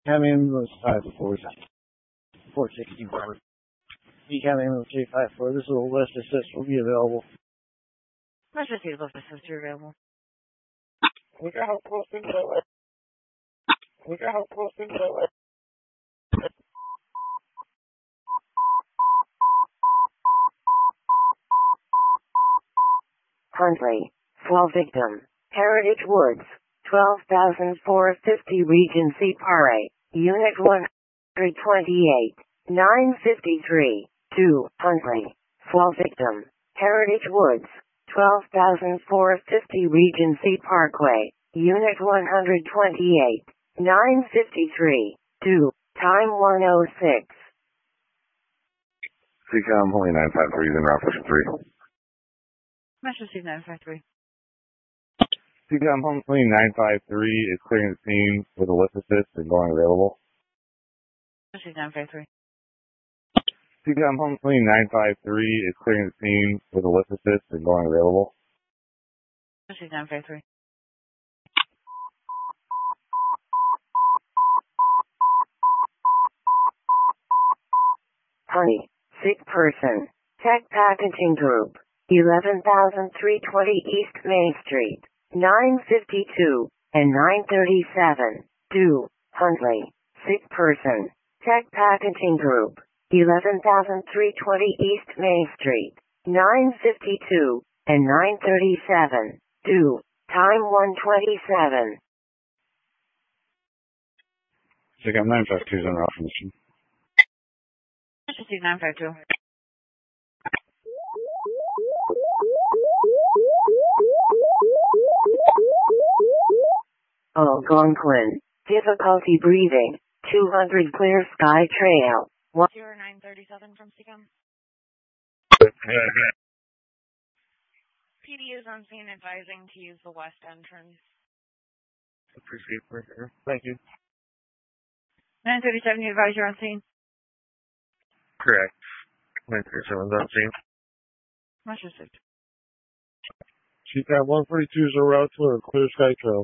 County ambulance 464. B County ambulance 354. This is a list assist will be available. Let's just see if list assist are available. We got help close in the We got help close in the Huntley, 12 victim. Heritage Woods, 12,450 Regency Park, Unit 128, 953, 2, Huntley, 12 victim. Heritage Woods, 12,450 Regency Parkway, Unit 128, 953, 2, time 106. CCOM Holy 953 is in route for 3. Metro Steve 953. CCOM Holy 953 is clearing the scene with a lift assist and going available. Metro Steve 953. CCOM Holy 953 is clearing the scene with a lift assist and going available. Metro Steve 953. Honey, sick person. Tech Packaging Group, 11,320 East Main Street, 952 and 937. 2, Huntley, sick person. Tech Packaging Group, 11,320 East Main Street, 952 and 937. 2, time 127. CCOM 952 is in route for mission. Metro Steve 952. Algonquin, difficulty breathing, 200 Clear Sky Trail, 0937 from CCOM. PD is on scene advising to use the west entrance. Appreciate it. Thank you. 937, you advise you're on scene. Correct. 937 is on scene. Metro Steve. CCOM 142 is a route to a Clear Sky Trail.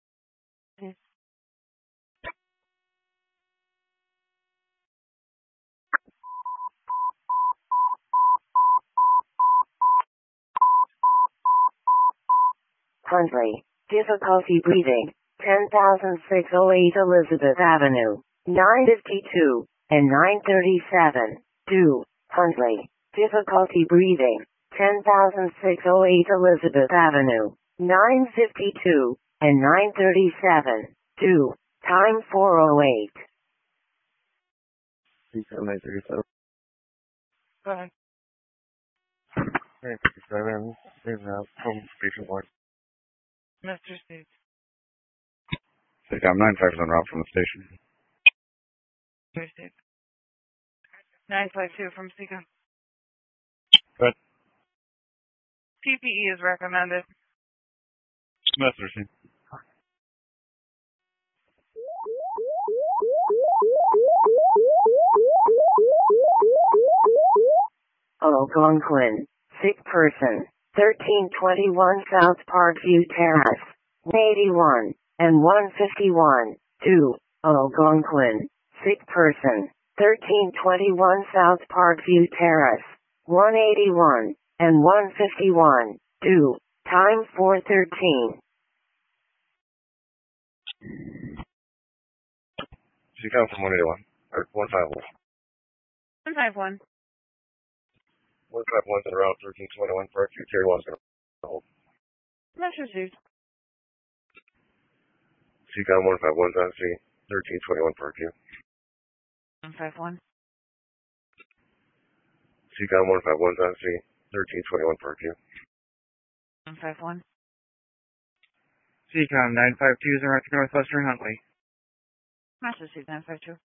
Huntley, difficulty breathing, 10,608 Elizabeth Avenue, 952 and 937. 2, Huntley, difficulty breathing, 10,608 Elizabeth Avenue, 952 and 937. 2, time 408. CCOM 937. Go ahead. 937 is from Station 1. Metro Steve. CCOM 95 is en route from the station. Metro Steve. 952 from CCOM. Good. PPE is recommended. Metro Steve. Algonquin, sick person, 1321 South Parkview Terrace, 181 and 151. 2, Algonquin, sick person, 1321 South Parkview Terrace, 181 and 151. 2, time 413. CCOM from 181, or 151. 151. 151 is en route 1321 Parkview. Terry Law's going to hold. Metro Steve. CCOM 151 is on scene, 1321 Parkview. 151. CCOM 151 is on scene, 1321 Parkview. 151. CCOM 952 is en route to Northwestern Huntley. Metro Steve 952.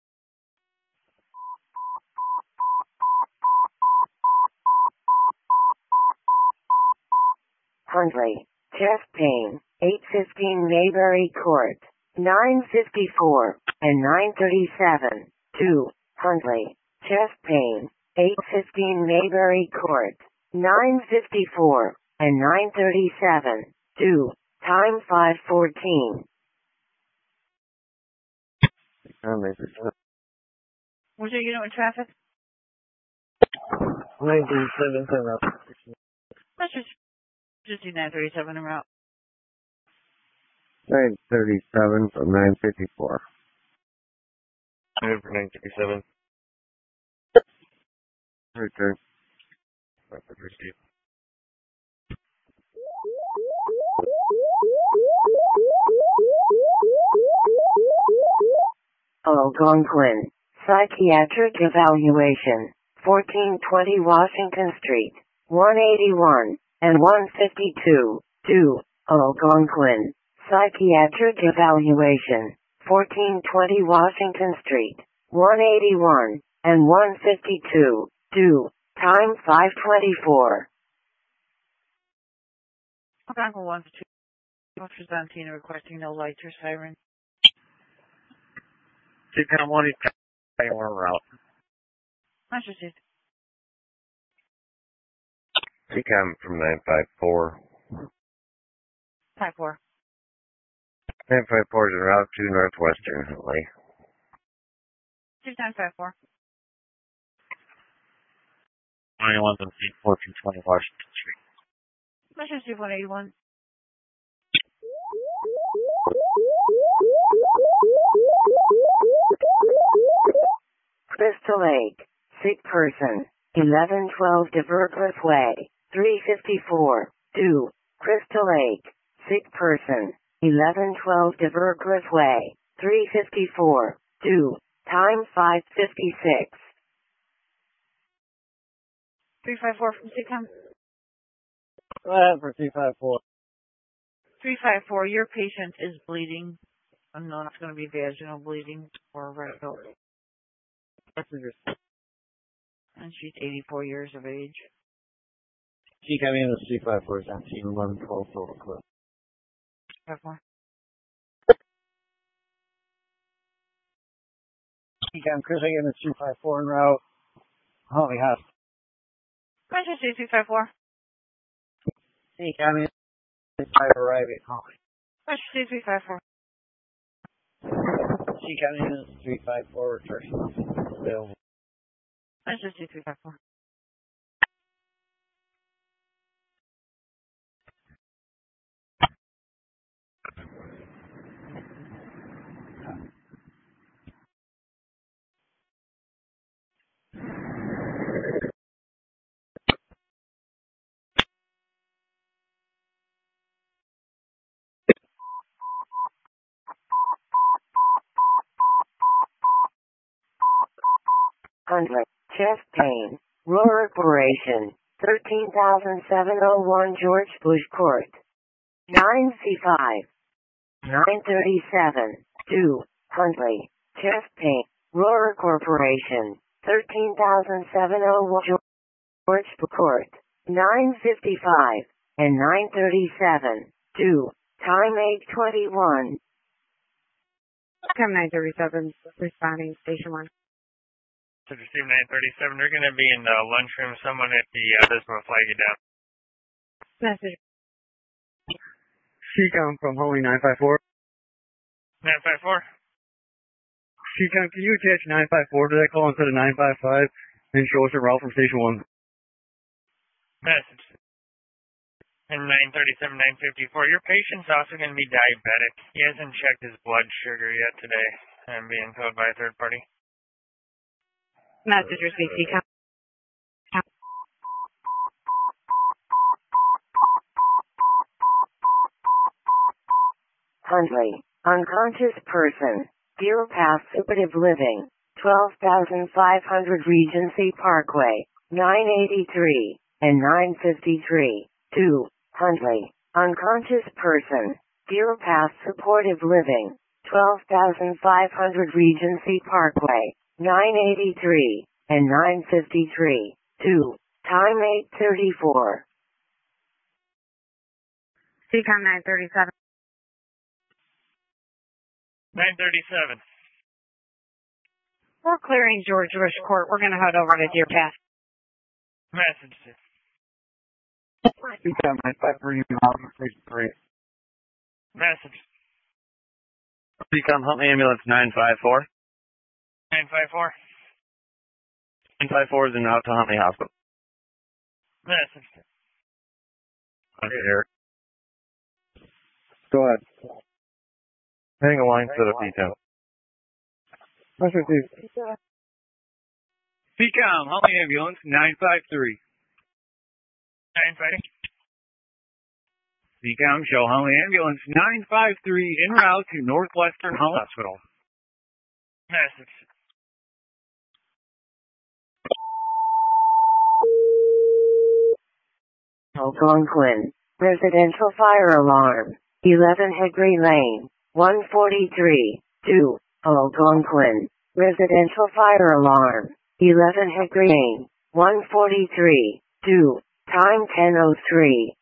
Huntley, chest pain, 815 Mayberry Court, 954 and 937. 2, Huntley, chest pain, 815 Mayberry Court, 954 and 937. 2, time 514. What's your unit with traffic? 937 for route. Message 5937 en route. 937 from 954. Over 937. Return. Rapid receive. Algonquin. Psychiatric Evaluation. 1420 Washington Street. 181 and 152. 2. Algonquin. Psychiatric Evaluation. 1420 Washington Street. 181 and 152. 2. Time 5:24. Algonquin 1 to 2. Officer Zantina requesting no lights or siren. CCOM 1 is en route. Message received. CCOM from 954. 54. 954 is en route to Northwestern Huntley. 6954. 21 and 1420 Washington Street. Message received 181. Crystal Lake. Sick person. 1112 Diverglyph Way. 354. 2. Crystal Lake. Sick person. 1112 Diverglyph Way. 354. 2. Time 5:56. 354 from CCOM. Go ahead for 254. 354. Your patient is bleeding. I know it's going to be vaginal bleeding or rectal. Messengers. And she's 84 years of age. She came in as 254 is on team 1112 Silver Cliff. 54. She came Chris again as 254 en route. Holly House. Message received 254. She came in as 5 arriving Holly. Message received 354. She came in as 354 return. Available. Message received 354. Huntley. Chest pain. Roar operation. 13,701 George Bush Court. 9C5. 937. 2. Huntley. Chest pain. Roar Corporation. 13,701 George Bush Court. 955 and 937. 2. Time 8:21. Come 937, responding, station 1. To receive 937, they're going to be in the lunchroom. Someone at the Bismarck will flag you down. Message. CCOM from Holy 954. 954? CCOM, can you attach 954 to that call instead of 955 and show us a route from station 1? Message. And 937, 954. Your patient's also going to be diabetic. He hasn't checked his blood sugar yet today. I'm being told by a third party. Message received, CCOM. Huntley. Unconscious person. Deer Path Supportive Living. 12,500 Regency Parkway. 983 and 953. 2. Huntley. Unconscious person. Deer Path Supportive Living. 12,500 Regency Parkway. 983 and 953. 2. Time 8:34. CCOM 937. 937. We're clearing George Bush Court. We're going to head over to Deer Path. Message. CCOM 953 in station 3. Message. CCOM Huntley Ambulance 954. 954. 954 is in out to Huntley Hospital. Message. Okay, Eric. Go ahead. Hang a line set up detail. Message received. CCOM, Huntley Ambulance 953. 953. CCOM, show Huntley Ambulance 953 en route to Northwestern Huntley Hospital. Message. Algonquin. Residential fire alarm. 11 Hickory Lane. 143. 2. Algonquin. Residential fire alarm. 11 Hickory Lane. 143. 2. Time 10:03.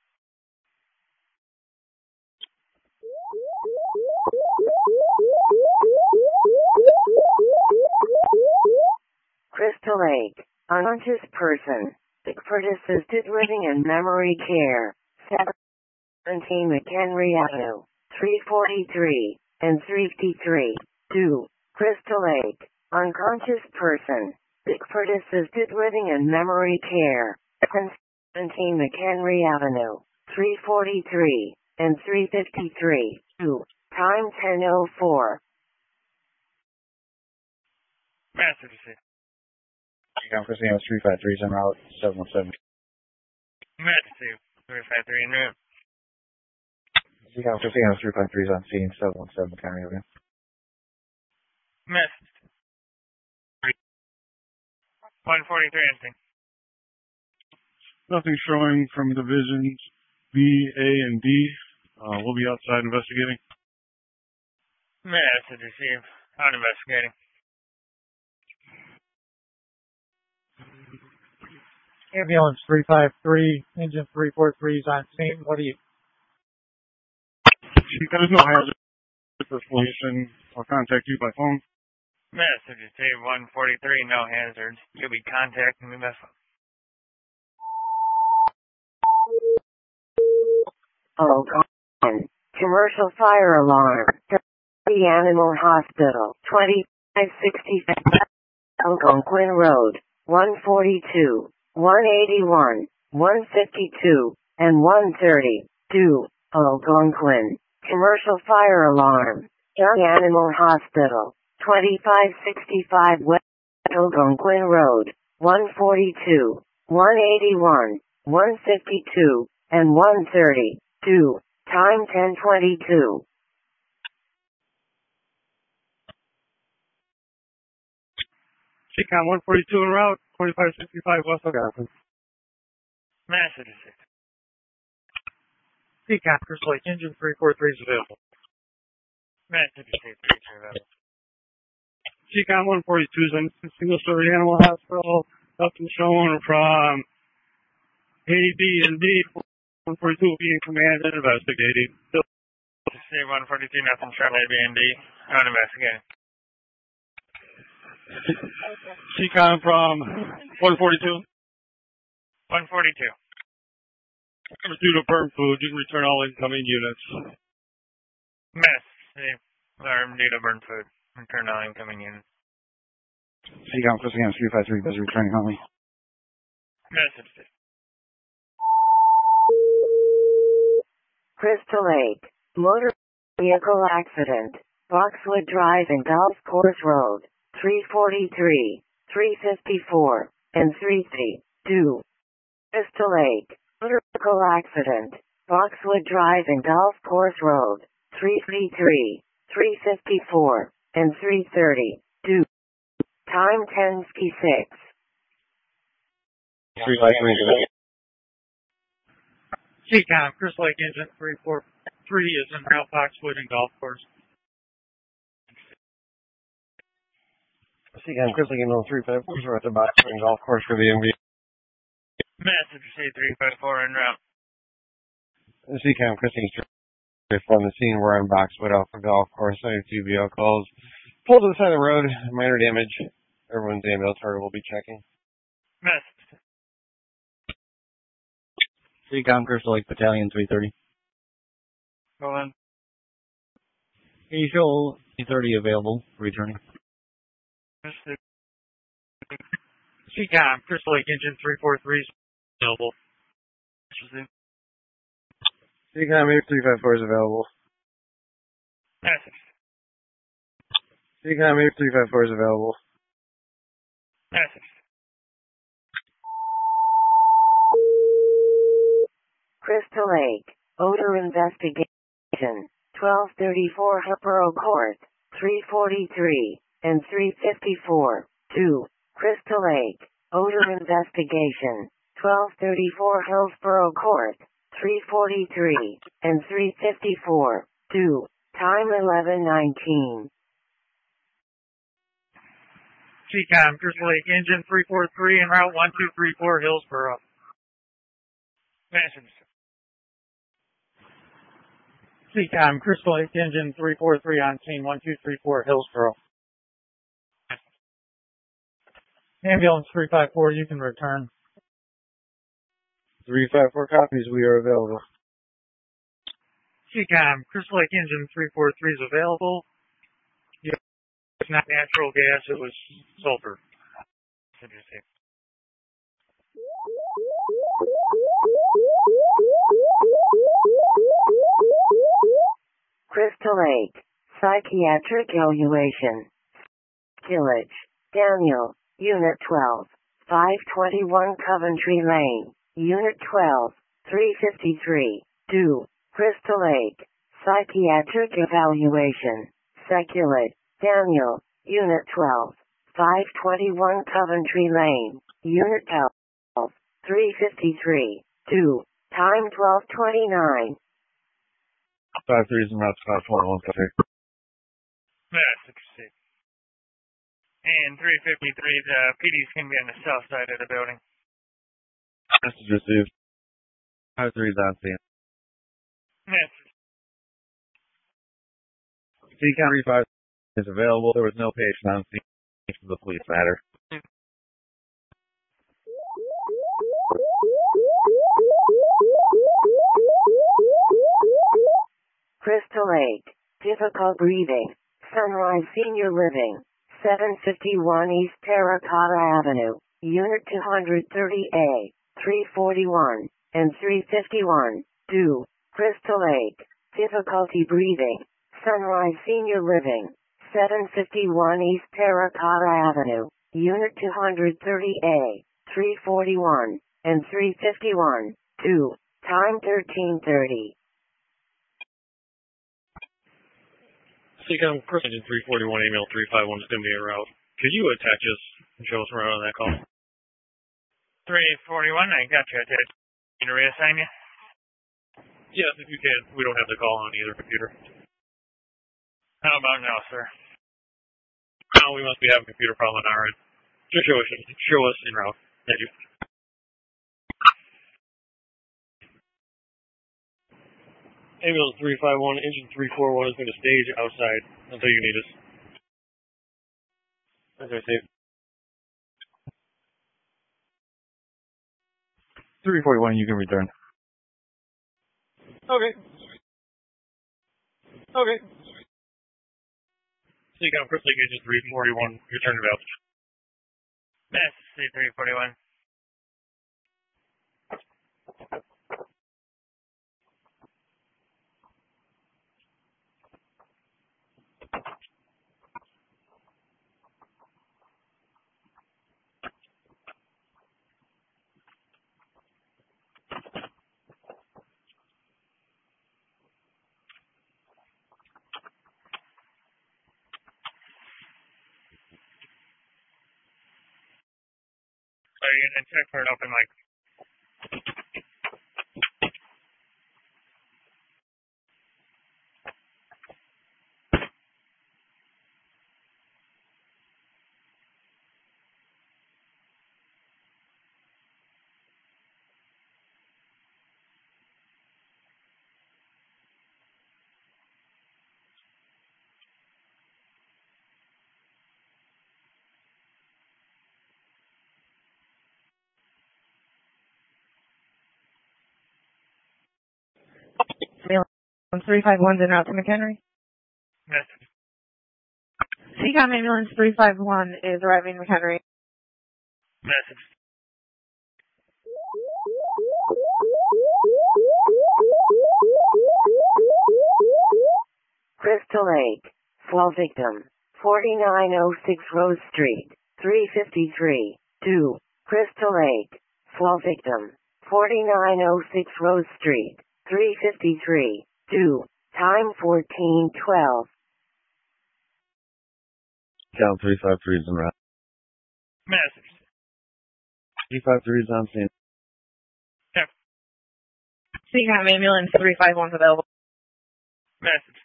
Crystal Lake. Unconscious person. Pickford Assisted Living and Memory Care. 17 McHenry Avenue. 343 and 353. 2. Crystal Lake. Unconscious person. Pickford Assisted Living and Memory Care. 17 McHenry Avenue. 343 and 353. 2. Time 10:04. Message received. CCOM Christine 353 is en route 717. Message received. 353 en route. CCOM Christine 353 is on scene 717 County Avenue. Message. 143 instinct. Nothing showing from divisions B, A, and D. We'll be outside investigating. Message received. Out investigating. Ambulance 353, engine 343 is on scene. What do you? There's no hazard information. I'll contact you by phone. Message received. 143, no hazards. You'll be contacting me by phone. Algonquin. Commercial fire alarm. The Animal Hospital. 2565 Algonquin Road. 142, 181, 152, and 130. 2. Algonquin. Commercial fire alarm. Young Animal Hospital. 2565 West Algonquin Road. 142, 181, 152, and 130. 2. Time 10:22. CCOM 142 en route, 2565 West Algonquin. Message received. CCOM Crystal Lake, engine 343 is available. Message received. 3 available. CCOM 142 is in single-story animal hospital, up and shown from A, B, and D. 142 will be in command and investigating. Received. 142, nothing showing A, B, and D. Out investigating. CCOM from 142. 142. Due to burn food, you can return all incoming units. Message. Alarm due to burn food. Return all incoming units. CCOM Christine 353 is returning only. Message. Crystal Lake. Motor vehicle accident. Boxwood Drive and Golf Course Road. 343, 354, and 332. Crystal Lake. Motor vehicle accident. Boxwood Drive and Golf Course Road. 333, 354, and 332. Time 10:06. 353. CCOM Crystal Lake, engine 343 is en route Boxwood and Golf Course. CCOM Crystal Lake, engine 354 is at the Boxwood and Golf Course for the MV. Message received. 354 en route. CCOM Crystal Lake from the scene where I'm Boxwood off the golf course. I have 2 vehicles. Pulled to the side of the road. Minor damage. Everyone's ambulatory will be checking. Message. CCOM Crystal Lake Battalion 330. Go on. Usual 330 available. Returning. CCOM, Crystal Lake Engine 343 is available. CCOM 8354 is available. Message. CCOM 8354 is available. Message. Crystal Lake, odor investigation, 1234 Hippo Court, 343 and 354, 2. Crystal Lake, odor investigation, 1234 Hillsborough Court, 343 and 354, 2. Time 11:19. CCOM, Crystal Lake Engine 343 en route 1234 Hillsborough. Message. CCOM, Crystal Lake Engine 343 on scene 1234 Hillsborough. Ambulance 354, you can return. 354 copies, we are available. CCOM, Crystal Lake Engine 343 is available. It's not natural gas, it was sulfur. Crystal Lake, psychiatric evaluation. Skillage, Daniel, Unit 12, 521 Coventry Lane, Unit 12, 353, 2. Crystal Lake, psychiatric evaluation. Seculate, Daniel, Unit 12, 521 Coventry Lane, Unit 12, 353, 2. Time 12:29. 53 is in route to 521 Coventry. Message. And 353, the PD's going to be on the south side of the building. Message received. 53 is on scene. Message. CCOM 35 is available. There was no patient on scene for the police matter. Crystal Lake, difficult breathing. Sunrise Senior Living, 751 East Terracotta Avenue, Unit 230A, 341 and 351, 2. Crystal Lake, difficulty breathing. Sunrise Senior Living, 751 East Terracotta Avenue, Unit 230A, 341 and 351, 2. Time 13:30. CCOM, Crystal Engine 341, email 351 is going to be en route. Could you attach us and show us around on that call? 341, I got you. Did you reassign you? Yes, if you can. We don't have the call on either computer. How about now, sir? No, we must be having a computer problem on our end. Just show us en route. Thank you. Ambulance 351, engine 341 is going to stage outside until you need us. Okay, safe. 341, you can return. Okay. Okay. CCOM, Crystal Lake Engine 341, return to Valve. Message 341. Sorry, and check for an open mic. Ambulance 351's en route to McHenry. Message. CCOM ambulance 351 is arriving in McHenry. Message. Crystal Lake. Fall victim. 4906 Rose Street. 353. 2. Crystal Lake. Fall victim. 4906 Rose Street. 353. 2. Time 14:12. Count 353 is en route. Message. 353 is on scene. Yep. CCOM ambulance 351 is available. Message.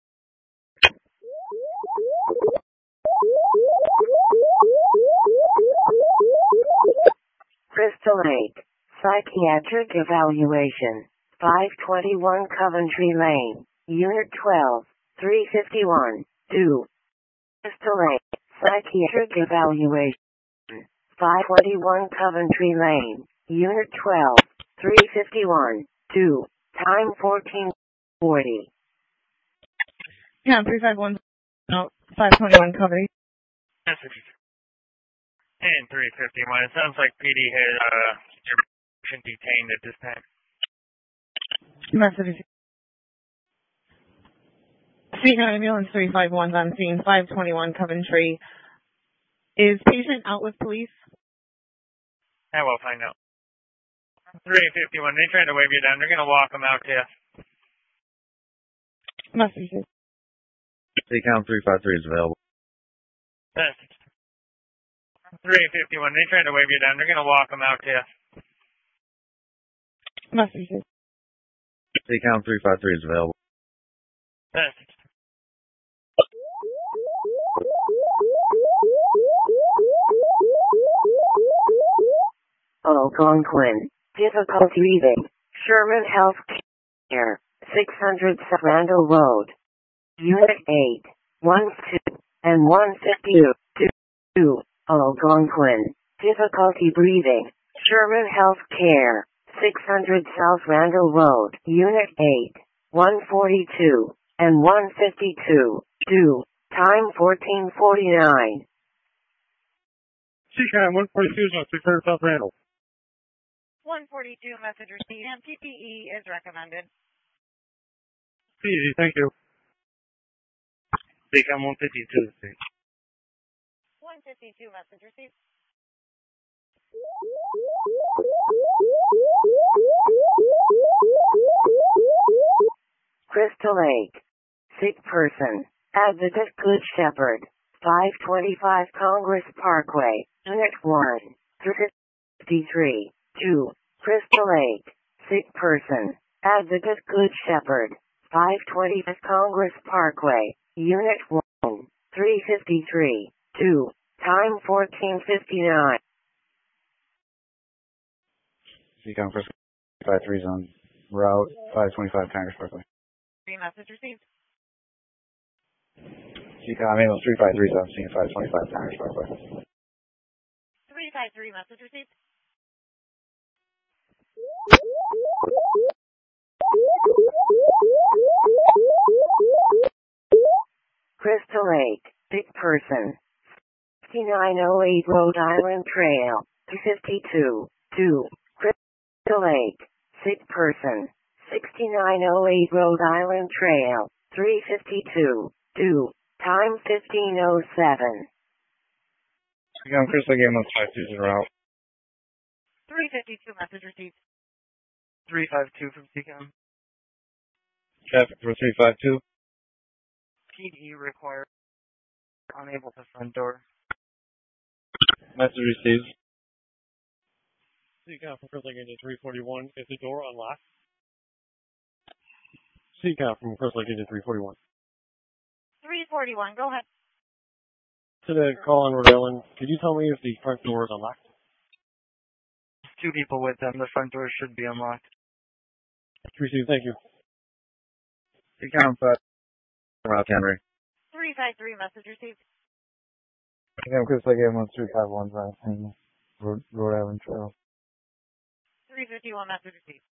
Crystal Lake. Psychiatric evaluation. 521 Coventry Lane. Unit 12. 351. 2. Crystal Lake. Psychiatric evaluation. 521 Coventry Lane. Unit 12. 351. 2. Time 14:40. CCOM 351 521 Coventry. Message. And 351. It sounds like PD has your patient detained at this time. Message. CCOM ambulance 351 is on scene 521 Coventry. Is patient out with police? I will find out. 351. They tried to wave you down. They're going to walk them out to you. Message. Count 353 is available. Message. 351. They tried to wave you down. They're going to walk them out to you. Message. Count 353 is available. Message. Algonquin. Difficulty reading. Sherman Health Care. 600 Randall Road. Unit 8. 12 and 152. 2. Algonquin. Difficulty breathing. Sherman Health Care. 600 South Randall Road. Unit 8. 142 and 152. 2. Time 14:49. CCOM 142 is on 600 South Randall. 142 message received and PPE is recommended. Easy, thank you. CCOM 152. 152 message received. Crystal Lake. Sick person. Advocate Good Shepherd. 525 Congress Parkway. Unit 1. 353. 2. Crystal Lake. Sick person. Advocate Good Shepherd. 525 Congress Parkway. Unit 1. 353. 2. Time 14:59. CCOM 353 is on route 525 Congress Parkway. 3 message received. CCOM ambulance 353 is on scene 525 Congress Parkway. 353 message received. Crystal Lake. Sick person. 6908 Rhode Island Trail. 352. 2. Crystal Lake. Sick person. 6908 Rhode Island Trail. 352. 2. Time 15:07. CCOM Crystal Lake ambulance 520 route. 352 message received. 352 from CCOM. Traffic for 352. PD required. Unable to front door. Message received. CCOM from Crystal Lake Engine 341. Is the door unlocked? CCOM from Crystal Lake Engine 341. 341, go ahead. To the call on Rhode Island, could you tell me if the front door is unlocked? 2 people with them. The front door should be unlocked. Received, thank you. CCOM 5 route Henry. 353 message received. CCOM Crystal Lake ambulance 351 is on scene Rhode Island Trail. 351 message received.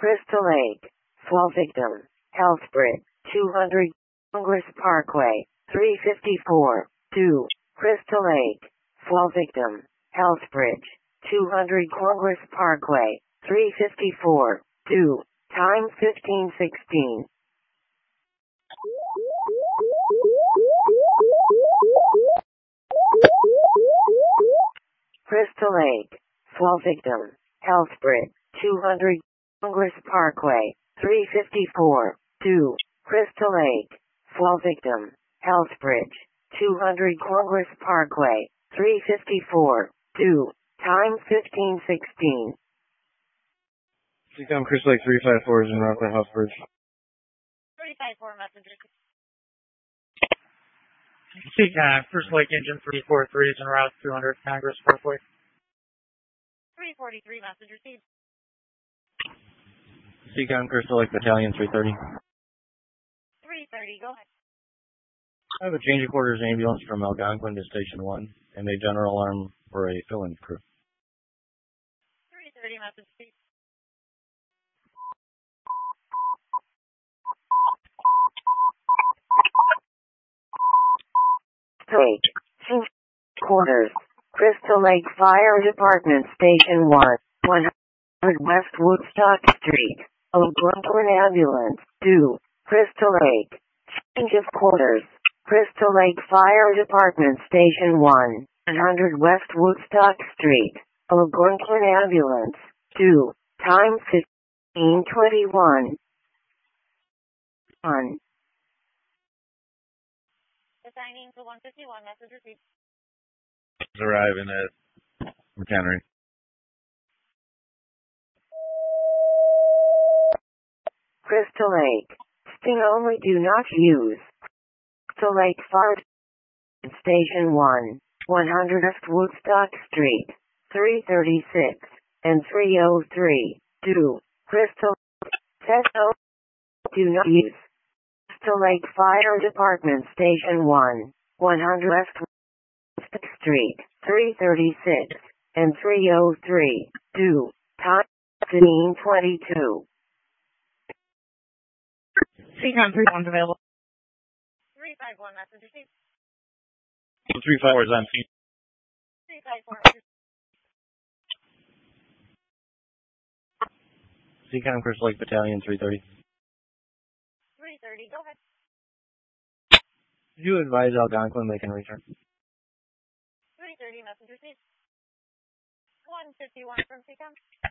Crystal Lake, fall victim, Healthbridge, 200 Congress Parkway, 354, 2, Crystal Lake, fall victim, Healthbridge, 200 Congress Parkway, 354, 2, time 15:16. Crystal Lake, fall victim, Healthbridge, 200 Congress Parkway, 354, 2, Crystal Lake, fall victim, Healthbridge, 200 Congress Parkway, 354, 2, time 15:16. Seacom Crystal Lake 354 is in route to Healthbridge. 354 messenger. Seacom Crystal Lake Engine 343 is en route 200 Congress Parkway. 343 messenger seat. Seacom Crystal Lake Battalion 330. 330, go ahead. I have a change of quarters ambulance from Algonquin to Station 1, and a general alarm for a fill-in crew. 330 messenger seat. Lake, change quarters, Crystal Lake Fire Department Station 1, 100 West Woodstock Street, Algonquin Ambulance, 2, Crystal Lake, change of quarters, Crystal Lake Fire Department Station 1, 100 West Woodstock Street, Algonquin Ambulance, 2, time 15:21. 1. Assigning to 151 messenger seat. Arriving at McHenry. Crystal Lake, sting only, do not use. Crystal Lake Fire Station 1, 100 West Woodstock Street, 336 and 303, 2, Crystal Lake, do not use. Crystal Lake Fire Department Station 1, 100 West Woodstock Street, 336 and 303, 2, time 15:22. Seacom 31's available. 351 messenger seat. 354 is on scene. 354 messenger seat. Seacom Crystal Lake Battalion 330. 330, go ahead. Did you advise Algonquin they can return? 330 messenger seat. 151 from Seacom.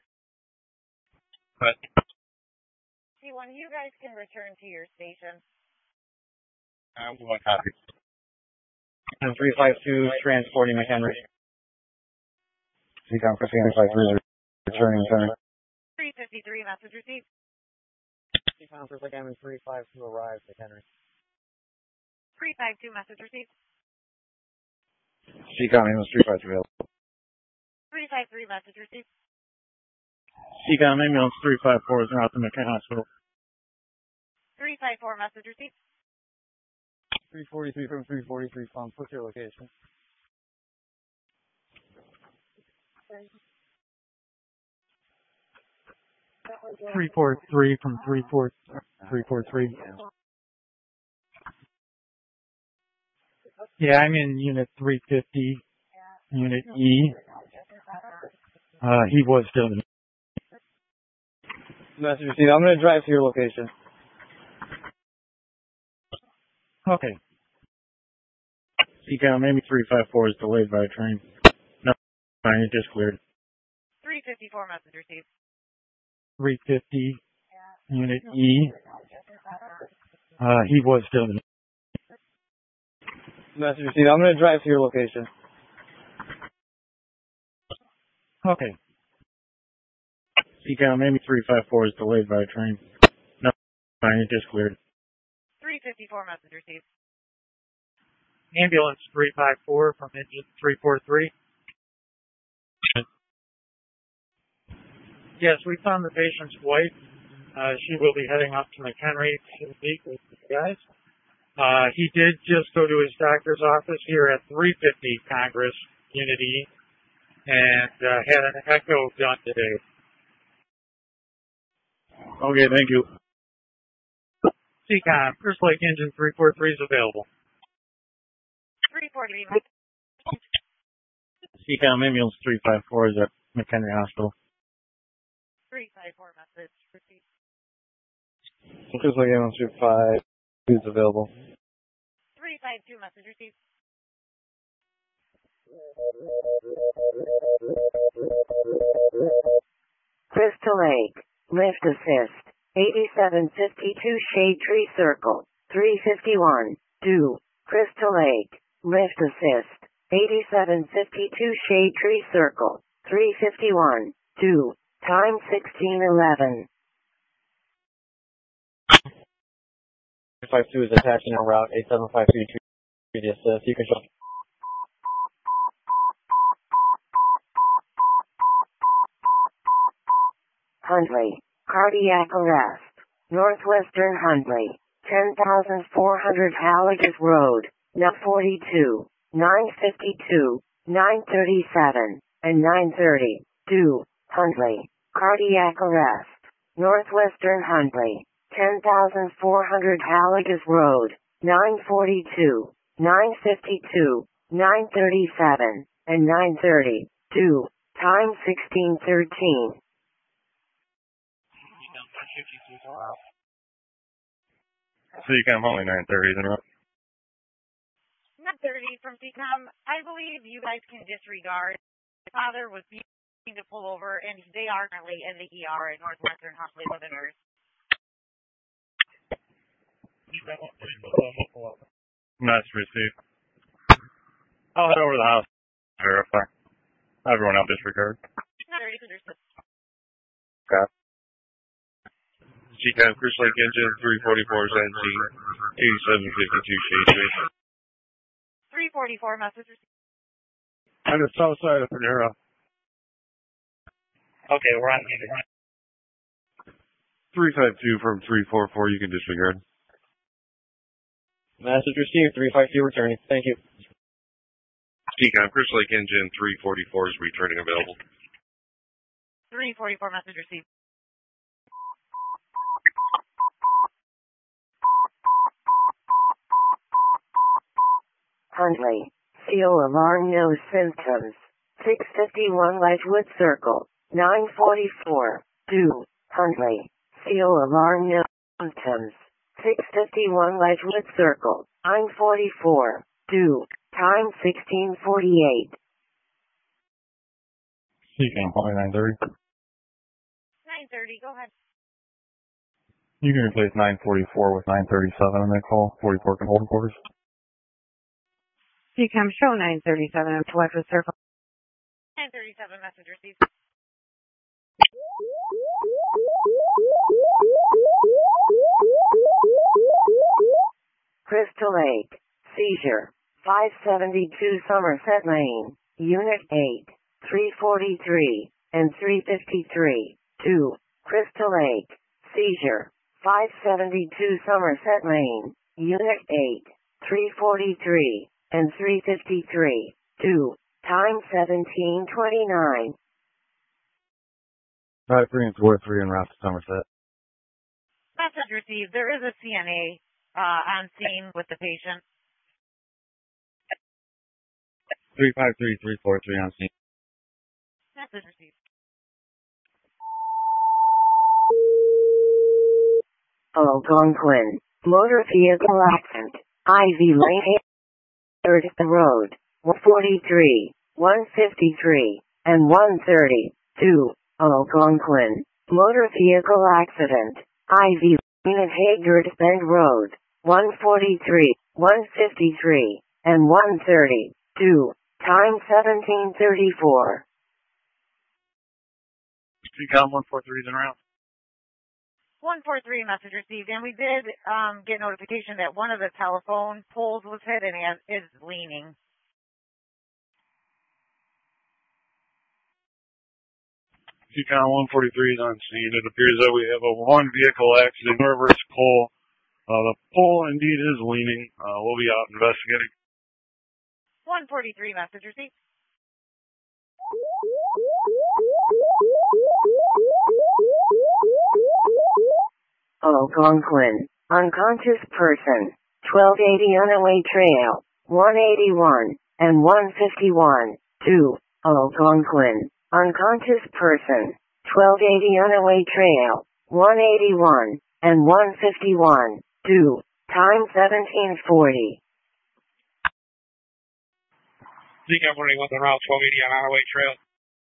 What? C1, you guys can return to your station. One copy. And 352 transporting McHenry. Seacom Crystal Lake 353 returning center. 353 messenger seat. Seacom Crystal Lake Ambulance 352 arrives McHenry. 352 messenger seat. Seacom Ambulance 353 available. 353 messenger seat. Seacom Ambulance 354 is en route to McCain Hospital. 354 messenger seat. 343 from 343 phone. What's your location? 343 from 343. Yeah, I'm in Unit 350, Unit E. He was still in. Messenger seat. I'm going to drive to your location. Okay. Seacom Amy 354 is delayed by a train. No, fine, it just cleared. 354 messenger seat. 350, Unit E. He was still in. Messenger seat. I'm going to drive to your location. Okay. Seacom Amy 354 is delayed by a train. No, fine, it just cleared. 354 messenger seat. Ambulance 354 from engine 343. Yes, we found the patient's wife. She will be heading up to McHenry to meet with the guys. He did just go to his doctor's office here at 350 Congress, Unit E, and had an echo done today. Okay, thank you. CCOM, First Lake Engine 343 is available. 343. CCOM Ambulance 354 is at McHenry Hospital. 354 message received. First Lake Ambulance 35 is available. 352 message received. Crystal Lake, lift assist, 8752 Shade Tree Circle, 351, do, Crystal Lake, lift assist, 8752 Shade Tree Circle, 351, do, time 1611. 352 is attaching en route, 8753 to assist. You can show. Hundley, cardiac arrest, Northwestern Hundley, 10,400 Halligas Road, 942, 952, 937, and 930, do, Hundley, cardiac arrest, Northwestern Hundley, 10,400 Halligas Road, 942, 952, 937, and 930, do, time 1613. CCOM only 930 then, right? 930 from CCOM. I believe you guys can disregard. My father was being to pull over, and they are currently in the ER at Northwestern Hospital with a nurse. Message received. I'll head over to the house. Verify. Everyone out disregard. 930 understood. Okay. CCOM First Lake Engine 344 17 8752 Shade Tree. 344 message received. On the south side of Panera. Okay, we're on. 352 from 344, you can disregard. Message received, 352 returning. Thank you. CCOM First Lake Engine 344 is returning available. 344 message received. Hundley, seal alarm no symptoms, 651 Lightwood Circle, 944, do, Hundley, seal alarm no symptoms, 651 Lightwood Circle, 944, do, time 1648. CCOM only 930. 930, go ahead. You can replace 944 with 937 on that call. 44 can hold quarters. CCOM show 937 up to Lightwood Circle. 937 message received. Crystal Lake, seizure, 572 Somerset Lane, Unit 8, 343, and 353, 2, Crystal Lake, seizure, 572 Somerset Lane, Unit 8, 343, and 353, 2, time 1729. 53 and 43 en route to Somerset. Message received. There is a CNA on scene with the patient. 353, 343 on scene. Message received. Algonquin, motor vehicle accident, Ivy Lane, third the road, 143, 153, and 130, 2, Algonquin, motor vehicle accident, Ivy Lane at Haggard Bend Road, 143, 153, and 130, 2, time 1734. CCOM 143 is en route. 143 message received, and we did get notification that one of the telephone poles was hit and is leaning. CCOM 143 is on scene. It appears that we have a one vehicle accident, reverse pole. The pole indeed is leaning. We'll be out investigating. 143 message received. Algonquin. Unconscious person. 1280 Unaway Trail. 181 and 151. 2. Algonquin. Unconscious person. 1280 Unaway Trail. 181 and 151. 2. Time 1740. Zika 41 on route 1280 on Unaway Trail.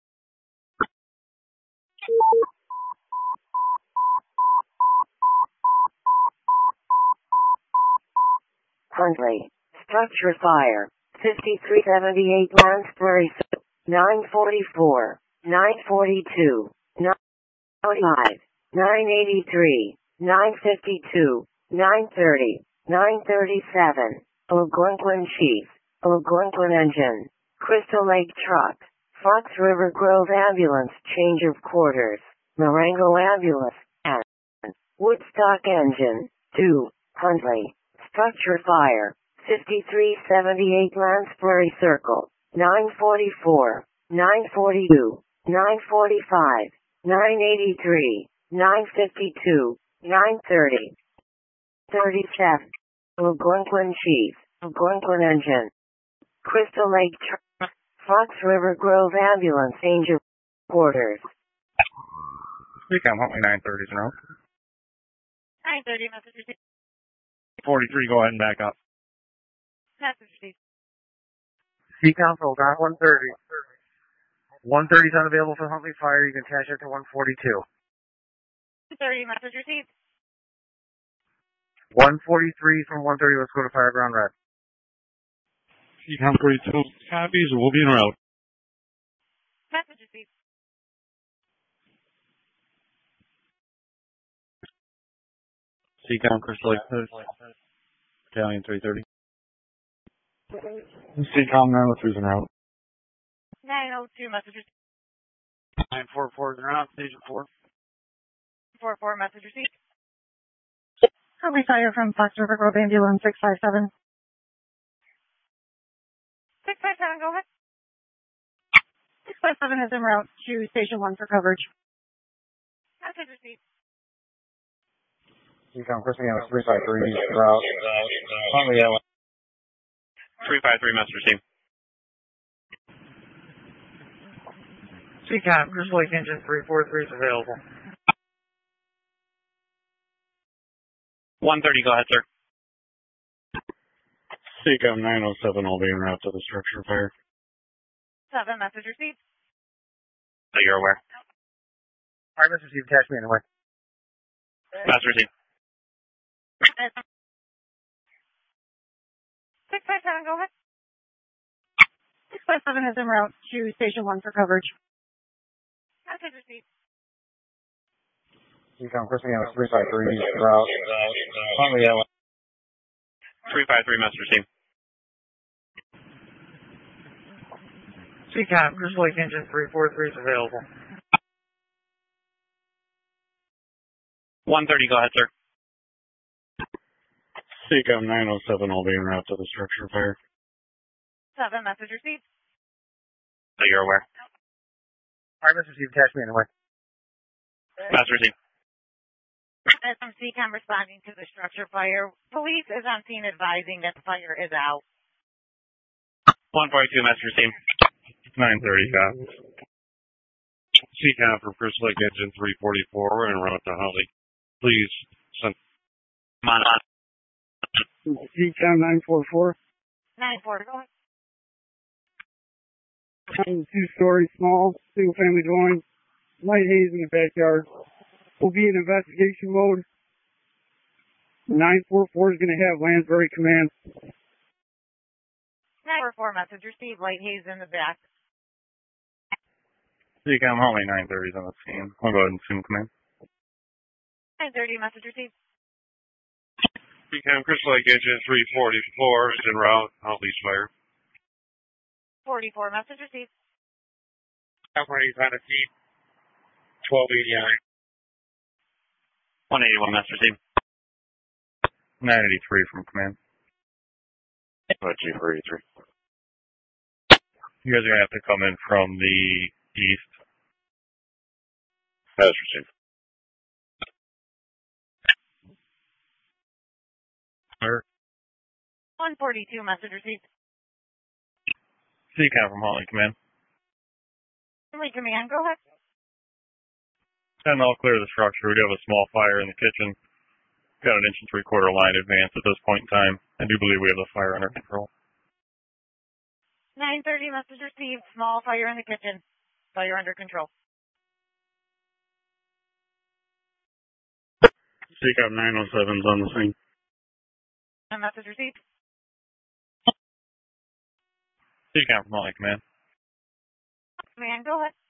Huntley. Structure fire. 5378 Lansbury. 944. 942. 945. 983. 952. 930. 937. Algonquin Chief. Algonquin Engine. Crystal Lake Truck. Fox River Grove Ambulance Change of Quarters. Marengo Ambulance. And Woodstock Engine. 2. Huntley. Structure fire. 5378 Lansbury Circle. 944. 942. 945. 983. 952. 930. 37. Algonquin Chief. Algonquin Engine. Crystal Lake Truck. Fox River Grove Ambulance Change of Quarters. Speaking, Huntley 930s in row. 930, message received. 43, go ahead and back up. Message received. Seacom for Oldar 130. 130 is unavailable for Huntley Fire. You can attach it to 142. 230, message received. 143 from 130. Let's go to Fireground Red. Seacom 42 copies, we'll be en route. Message received. Seacom, Crystal Lake Post. Battalion 330. Seacom 903's en route. 902, message received. 944 is en route, Station 4. 44, message received. Huntley Fire from Fox River Grove Ambulance 657. 657, go ahead. 657 is en route to Station 1 for coverage. Message received. Seacom, Crystal Lake 353 route. Huntley 353, message received. Seacom, Crystal Lake Engine 343 is available. 130, go ahead, sir. Seacom 907, I'll be en route to the structure fire. 7, message received. So you're aware. Alright, Mr. Steve, attach me anyway. Message received. 657, go ahead. 657 is en route to Station 1 for coverage. Message received. Seacom, Crystal Lake 353 route. Huntley 353, message received. Seacom, Crystal Lake Engine 343 is available. 130, go ahead, sir. Seacom 907, I'll be en route to the structure fire. 7, message received. So you're aware. Alright, Mr. Steve, attach me anyway. Message received. SMCCom responding to the structure fire. Police is on scene advising that the fire is out. 142, message received. 930, copies. Seacom from Crystal Lake Engine 344, we're en route to Huntley. Please send. Come on. Seacom 944. 94, go ahead. Two-story, small, single-family dwelling, light haze in the backyard. We'll be in investigation mode. 944 is going to have Lansbury Command. 944, message received. Light haze in the back. Seacom, Huntley 930's on the scene. I'll go ahead and assume command. 930, message received. Seacom Crystal Lake Engine 344 is en route. Huntley's fire. 44, message received. Operating on a feet. 1289. 181, message received. 983 from command. G483. You guys are going to have to come in from the east. That's received. 142, message received. CCOM from Huntley Command. Huntley Command, go ahead. 10 all clear the structure. We do have a small fire in the kitchen. Got an 1 3/4 line advance at this point in time. I do believe we have the fire under control. 930, message received. Small fire in the kitchen. Fire under control. CCOM 907's on the scene. And message received. CCOM from Huntley Command. Command, go ahead.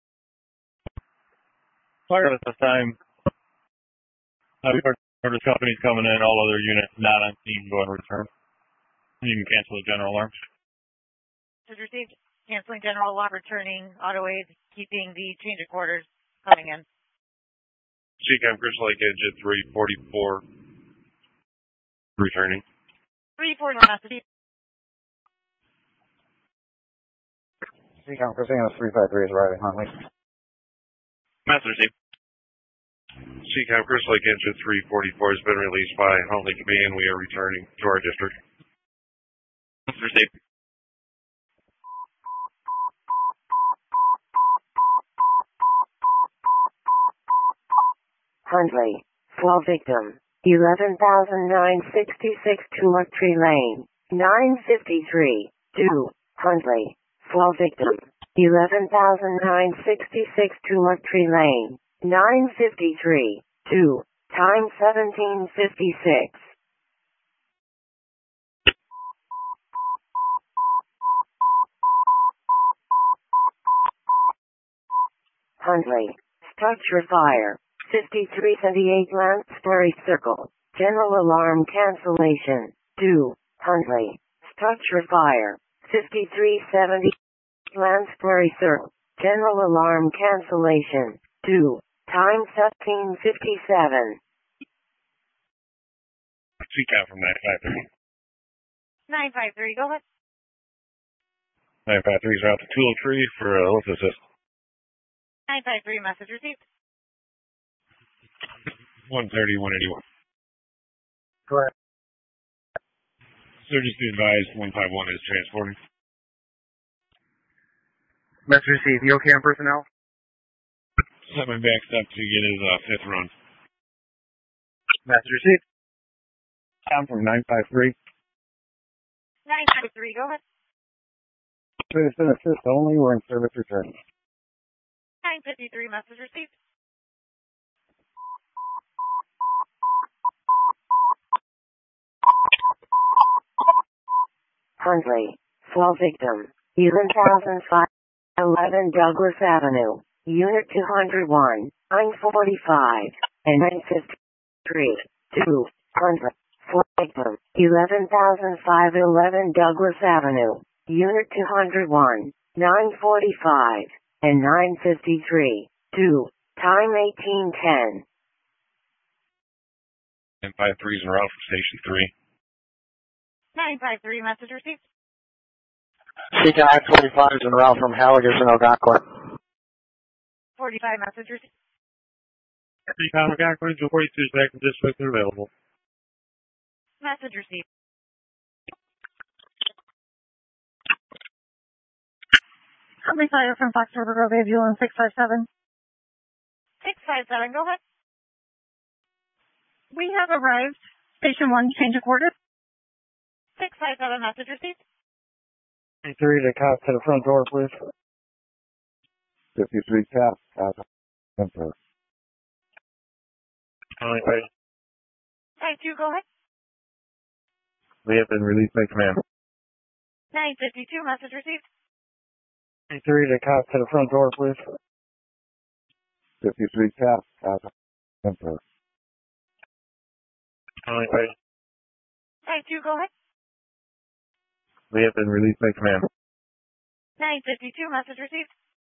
Fire at this time. We've heard this company's coming in. All other units not on scene go and return. You can cancel the general alarm. Message received. Canceling general alarm, returning auto aid, keeping the change of quarters coming in. CCOM Crystal Lake Edge at 344. Returning. 340, message. CCOM Christina 353 is arriving Huntley. Message received. CCOM Crystal Lake Edge at 344 has been released by Huntley Command. We are returning to our district. Message received. Huntley, fall victim, 11,966 Tulip Tree Lane, 953, 2, Huntley, fall victim, 11,966 Tulip Tree Lane, 953, 2, time 1756. Huntley, structure fire, 5378 Lansbury Circle, general alarm cancellation, 2, Huntley, structure fire, 5370 Lansbury Circle, general alarm cancellation, 2, time 1757. CCOM from 953. 953, go ahead. 953 is out to Tulip Tree for lift assist. 953, message received. 130, 181. Correct. Sir, just be advised, 151 is transporting. Message received. EOCAM personnel? Set my backstop to get his fifth run. Message received. I'm from 953. 953, go ahead. Citizen assist only. We're in service return. 953, message received. Huntley, fall victim, 11,511 Douglas Avenue, Unit 201, 945, and 953, 2, Huntley, fall victim, 11,511 Douglas Avenue, Unit 201, 945, and 953, 2, time 1810. 953 is en route from Station 3. 953, message received. CCOM I-45 is en route from Halligan and Algonquin. 45, message received. CCOM Algonquin 242 is back in district and available. Message received. Huntley Fire from Fox River Grove, Ambulance 657. 657, go ahead. We have arrived. Station 1, change of quarters. 657, message received. 3 to cop to the front door, please. 53 cap. Emperor. Huntley Fire. 92, go ahead. We have been released by command. 952, message received. 3 to cop to the front door, please. 53 cap. Emperor. Huntley Fire. 92, go ahead. We have been released by command. 952, message received.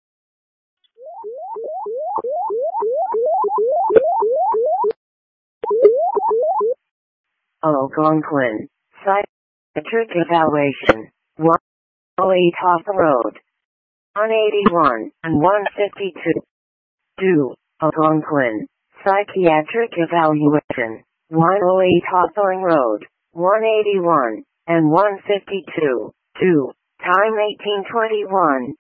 Algonquin, psychiatric evaluation, 108 off the road, 181 and 152. 2, Algonquin, psychiatric evaluation, 108 Hawthorne Road, 181 and 152. 2. Time 1821.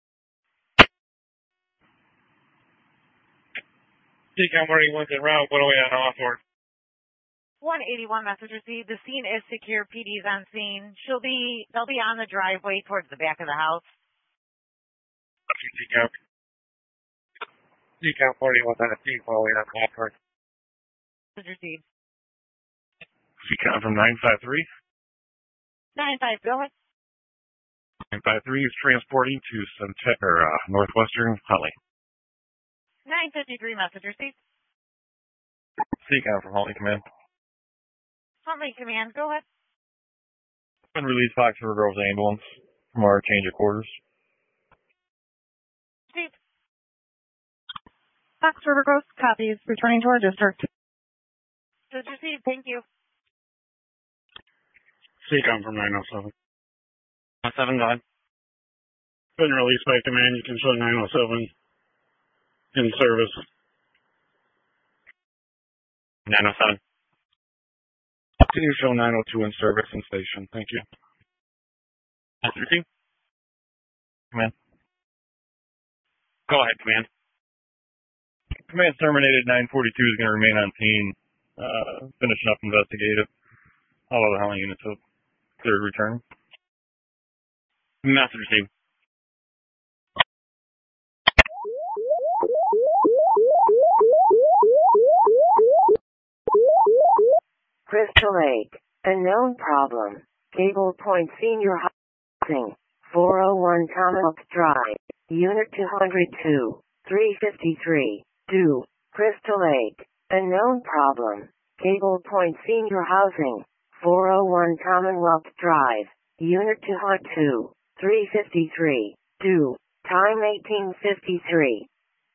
Seacom 41's en route. What do we have on for? 181 message received. The scene is secure. PD's on scene. They'll be on the driveway towards the back of the house. Seacom. Seacom 41's on the scene. What do we have on for? Message received. Seacom from 953. 95, go ahead. 953 is transporting to Northwestern Huntley. 953 message received. Seacom from Huntley Command. Huntley Command, go ahead. Been released Fox River Grove's ambulance from our change of quarters. Received. Fox River Grove copies. Returning to our district. Message received. Thank you. Seacom from 907. 7 9. Been released by command. You can show 907 in service. 907. Continue to show 902 in service and station. Thank you. 913. Command. Go ahead, Command. Command terminated. 942 is going to remain on scene. Finishing up investigative. All other Huntley units have cleared return. Message received. Crystal Lake, a known problem. Cable Point Senior Housing, 401 Commonwealth Drive, Unit 202, 353, 2, Crystal Lake, a known problem. Cable Point Senior Housing, 401 Commonwealth Drive, Unit 202, 353, 2, time 1853.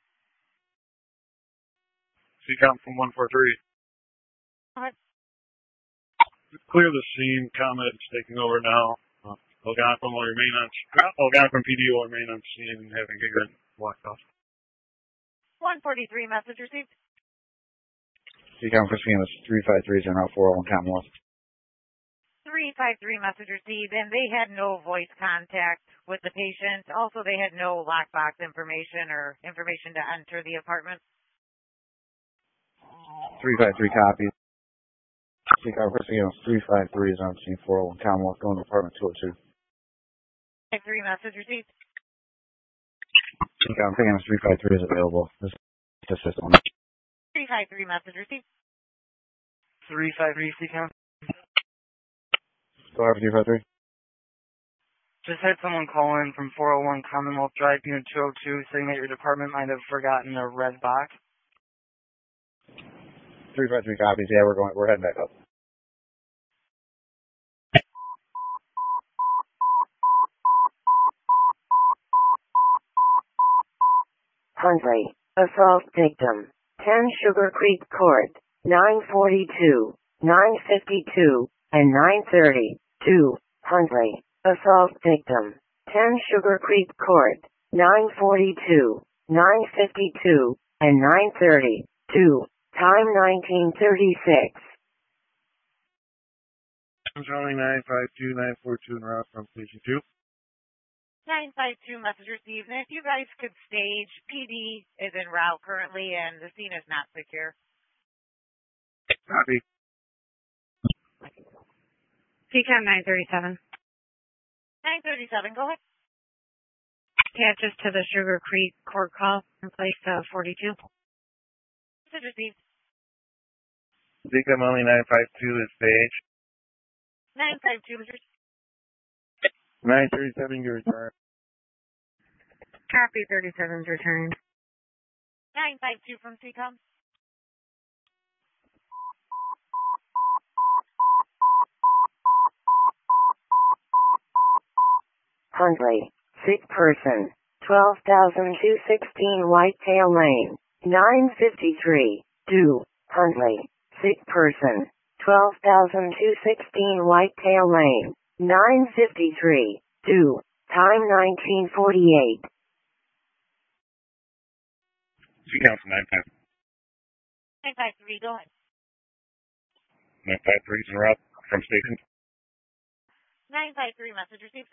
Seacom from 143. What? Clear the scene. Comet is taking over now. Algonquin will remain on. Algonquin PD will remain on scene and having ignorant blocked off. 143 message received. Seacom for Seamus 353 is en route 401 Commonwealth. 353 message received, and they had no voice contact with the patient. Also, they had no lockbox information or information to enter the apartment. 353 copies. Seacom for Seamus 353 is on scene 401 Commonwealth going to apartment 202. 3 message received. Seacom for Seamus 353 is available. This is the system. 353 message received. 353 Seacom. Go ahead for 353. Just had someone call in from 401 Commonwealth Drive, Unit 202, saying that your department might have forgotten a red box. 353 copies. Yeah, we're heading back up. Huntley, assault victim, 10 Sugar Creek Court, 942, 952, and 930, 2, Huntley, assault victim, 10 Sugar Creek Court, 942, 952, and 930, 2, time 1936. I'm showing 952, 942 en route from station 2. 952 message received. And if you guys could stage, PD is en route currently, and the scene is not secure. Copy. Seacom 937. 937, go ahead. Attaches to the Sugar Creek court call in place 42. Message received. Seacom only 952 is stage. 952 message. 937 your return. Copy 37's return. 952 from CCOM. Huntley, sick person, 12,216 Whitetail Lane, 953, 2, Huntley, sick person, 12,216 Whitetail Lane, 953, 2, time 1948. Seacom from 953, go ahead. 953 is en route from station 953 message received.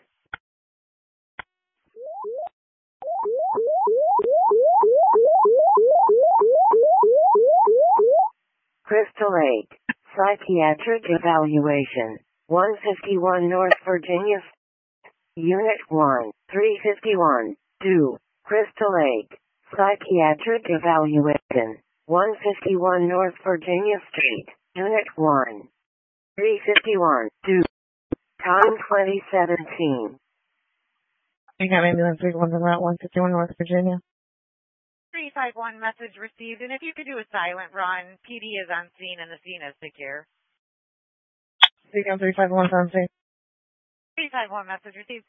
Crystal Lake, Psychiatric Evaluation, 151 North Virginia, Unit 1, 351, 2, Crystal Lake, Psychiatric Evaluation, 151 North Virginia Street, Unit 1, 351, 2, time 2017. I got ambulance 31 on Route 151 North Virginia. 351 message received, and if you could do a silent run, PD is on scene and the scene is secure. Beacon 351 on scene. 351 message received.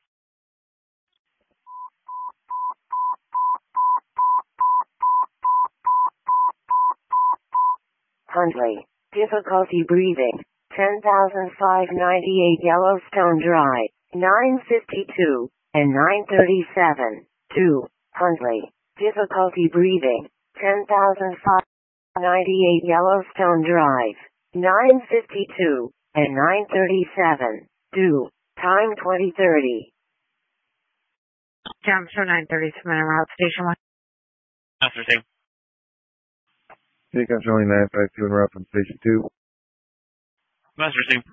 Huntley, difficulty breathing, 10,598 Yellowstone Drive, 952 and 937. 2. Huntley, difficulty breathing, 10,598 Yellowstone Drive, 952 and 937. 2. Time 2030. Temperature 937 en route station 1. Master team. Beacon showing 952 en route from station 2. Master team.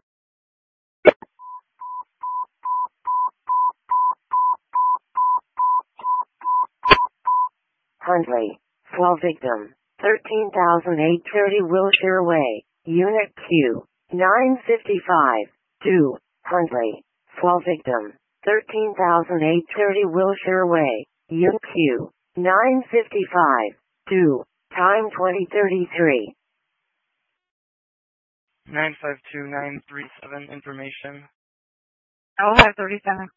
Huntley, fall victim, 13,830 Wilshire Way, Unit Q, 955. 2. Huntley, fall victim, 13,830 Wilshire Way, Unit Q, 955. 2. Time 2033. 952937 information. I'll have 37.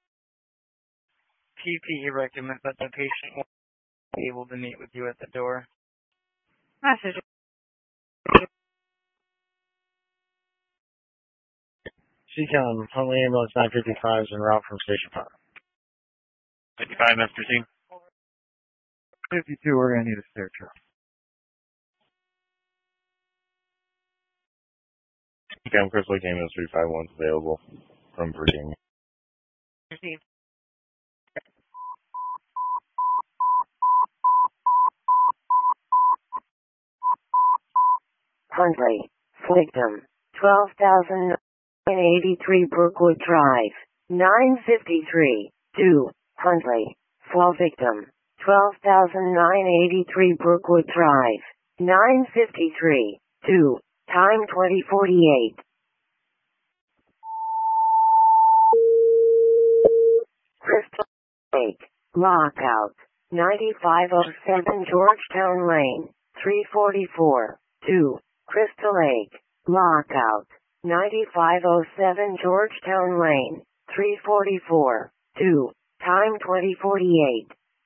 PPE recommends that the patient will be able to meet with you at the door. Message. CCOM, Huntley Ambulance 955 is en route from Station 5. 55, Master team. 52, we're going to need a stair truck. CCOM, Crystal Lake Ambulance 351 is available from Virginia. Received. Huntley, victim, 12,083 Brookwood Drive, 953. 2. Huntley, fall victim, 12,983 Brookwood Drive, 953. 2. Time 2048. Crystal Lake, lockout, 9507 Georgetown Lane, 344. 2. Crystal Lake, lockout, 9507 Georgetown Lane, 344. 2. Time 2048.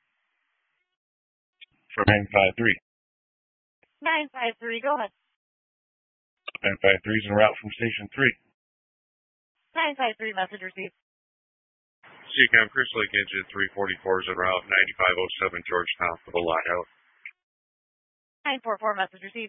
For 953. 953, go ahead. 953 is en route from Station 3. 953 message received. CCOM, Crystal Lake Engine 344 is en route, 9507 Georgetown for the lockout. 944 message received.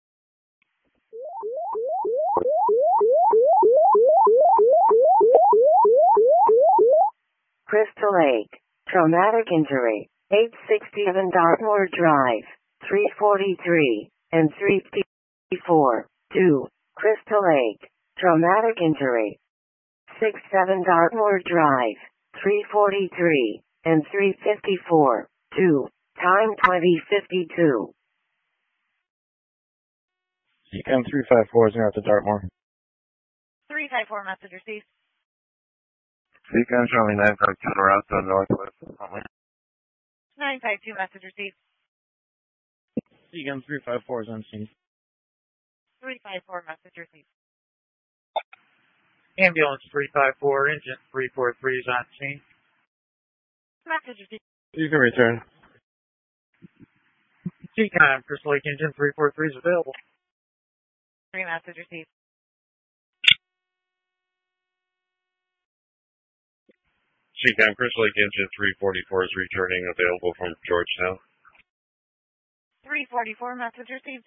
Crystal Lake, traumatic injury, 867 Dartmoor Drive, 343 and 354. 2. Crystal Lake, traumatic injury, 67 Dartmoor Drive, 343 and 354. 2. Time 2052. CCOM 354 is en route to Dartmoor. 354 message received. Beacon showing 952 en route to northwest of Huntley. 952 message received. CCOM 354 is on scene. 354 message received. Ambulance 354, engine 343 is on scene. Message received. You can return. CCOM, Crystal Lake engine 343 is available. 3 message received. CCOM, Crystal Lake Engine 344 is returning, available from Georgetown. 344 message received.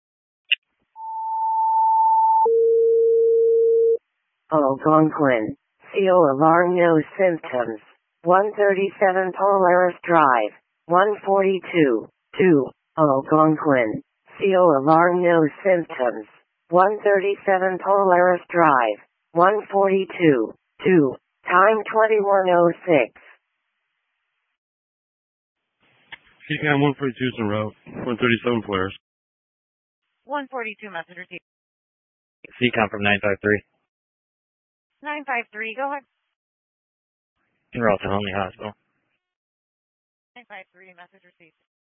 Algonquin, Seal alarm, no symptoms. 137 Polaris Drive. 142. 2. Algonquin. Seal alarm, no symptoms. 137 Polaris Drive. 142. 2. Time 21:06. CCAM 142 is en route. 137 Polaris. 142 message received. CCOM from 953. 953, go ahead. En route to Huntley Hospital. 953 message received.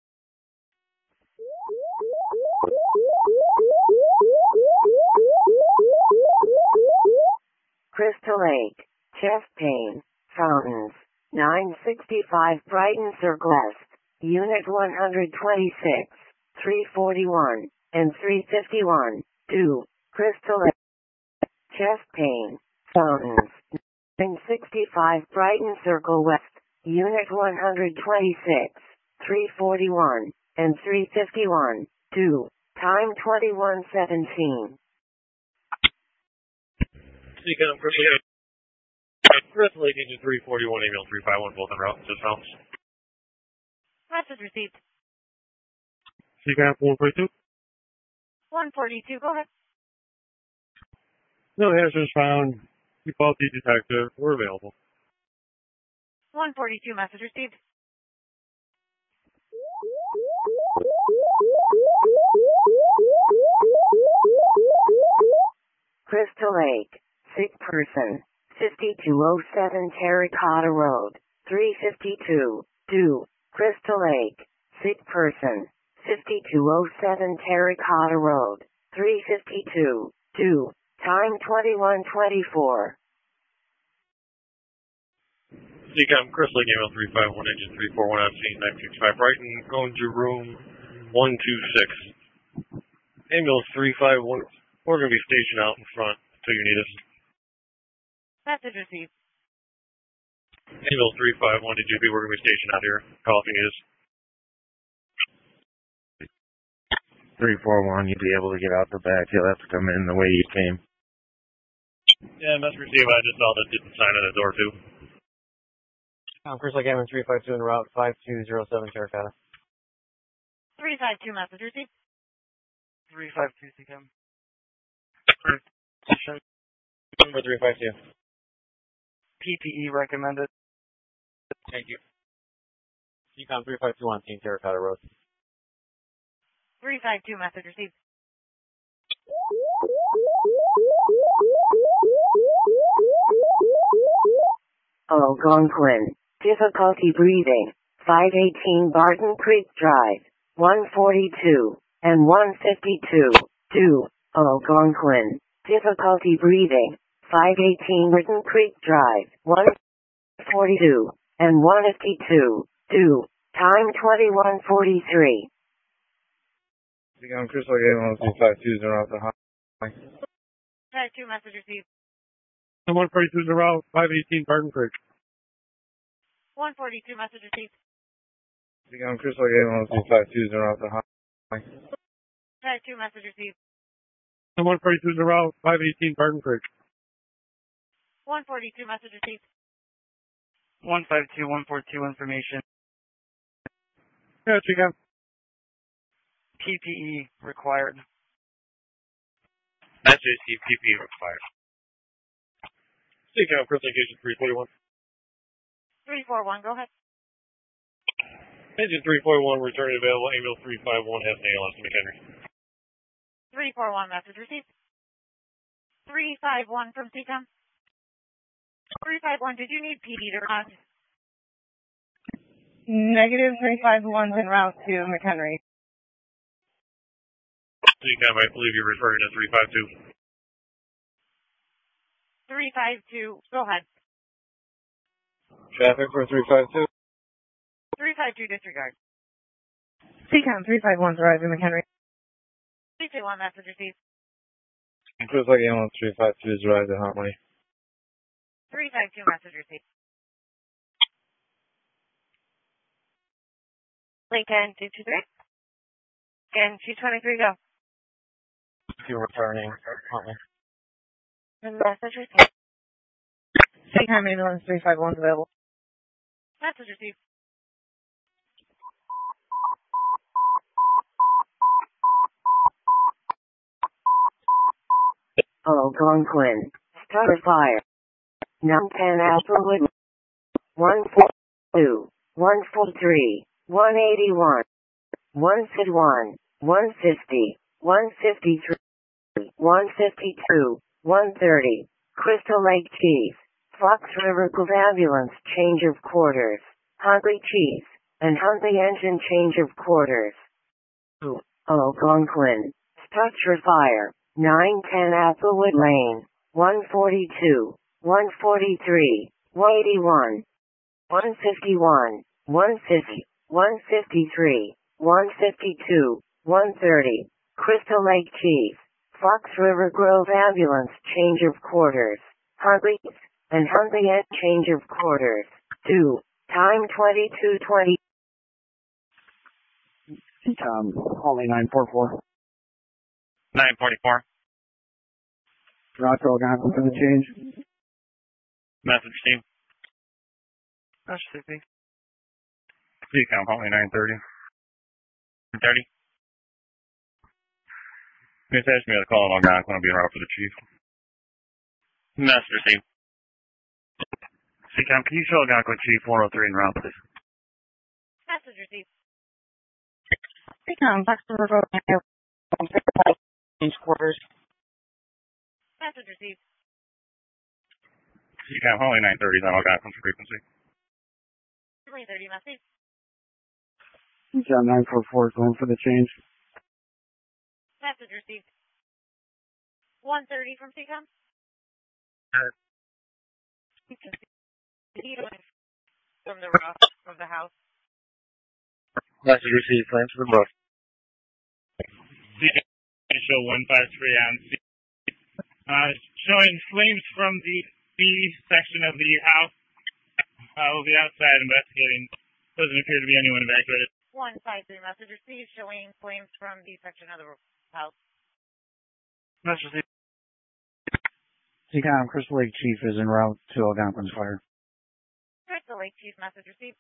Crystal Lake. Chest pain. Fountains. 965 Brighton Circle West. Unit 126. 341 and 351. 2. Crystal Lake. Chest pain. Fountains. 965 Brighton Circle West. Unit 126. 341 and 351. 2. Time 21:17. CCAM Crystal Lake Engine 341, email 351, both en route. Just routes. Message received. CCAM 142. 142, go ahead. No answers found. Default detective. We're available. 142 message received. Crystal Lake. Sick person. 5207 Terracotta Road. 352. 2. Crystal Lake. Sick person. 5207 Terracotta Road. 352. 2. Time 21:24. CCAM Crystal Lake email 351, engine 341 on scene 965 Brighton, going to room 126. Ambulance 351, we're going to be stationed out in front until you need us. Message received. Ambulance 351 DGP, we're going to be stationed out here. Call if you need us. 341, you'd be able to get out the back. You'll have to come in the way you came. Yeah, message received. I just saw that didn't sign on the door too. Crystal Lake Airman 352 en route 5207 Terracotta. 352 message received. 352 CCAM. Number 352. PPE recommended. Thank you. CCOM 352 on scene Terracotta Road. 352 message received. Algonquin. Difficulty breathing. 518 Barton Creek Drive. 142 and 152. 2. Algonquin. Difficulty breathing. 518 Barton Creek Drive. 142 and 152. 2. Time 21:43. CCOM Crystal Lake Airman 352 en route to Huntley. 52 message received. 142 is en route 518 Barton Creek. 142 message received. CCOM Crystal Lake Airman 352 en route to Huntley. 52 message received. 142 is en route 518 Barton Creek. 142 message received. 152, 142 information. Yeah, CCAM. PPE required. That's PPE required. CCAM Crystal Lake Engine 341. 341, go ahead. Engine 341, returning available. Ambulance 351 has an ALS to McHenry. 341 message received. 351 from CCOM. 351, did you need PD to respond? Negative 351 en route to McHenry. CCAM, I believe you're referring to 352. 352, go ahead. Traffic for 352. 352 disregard. CCOM 351's arriving McHenry. 321 message received. Crystal Lake Airman 352 is arrived at Huntley. 352 message received. Lincoln 223. Again, 223, go. If you're returning Huntley. Message received. Seacom ambulance 351 available. Message received. Algonquin. Start a fire. 910 Applewood. 142. 143. 181. 151. 150. 153. 152. 130. Crystal Lake Chief. Fox River Gulf Ambulance change of quarters. Huntley Chief. And Huntley Engine change of quarters. Algonquin. Start your fire. 910 Applewood Lane. 142. 143. 181. 151. 150. 153. 152. 130. Crystal Lake Chief. Fox River Grove Ambulance change of quarters. Huntley and Huntley End change of quarters. 2. Time 22:20. Only 944. 944. Roger, Algonquin for the change. Message team. That's sleepy. Seacom, only 930. 930. It's asked me to call an Algonquin. I'll be en route for the chief. Message team. Seacom, can you show Algonquin Chief 103 en route, please? Message received. Seacom, Fox River Road, change quarters. Message received. Seacom, only 930 is on Algonquin's frequency. 330 message. Seacom 944 is going for the change. Message received. 130 from Seacom. From the roof of the house. Message received. Flames to the roof. Show 153 on C. Showing flames from the B section of the house. We'll be outside investigating. Doesn't appear to be anyone evacuated. 153 message received showing flames from the section of the house. Message received. Seacom, Crystal Lake Chief is en route to Algonquin's fire. Crystal Lake Chief message received.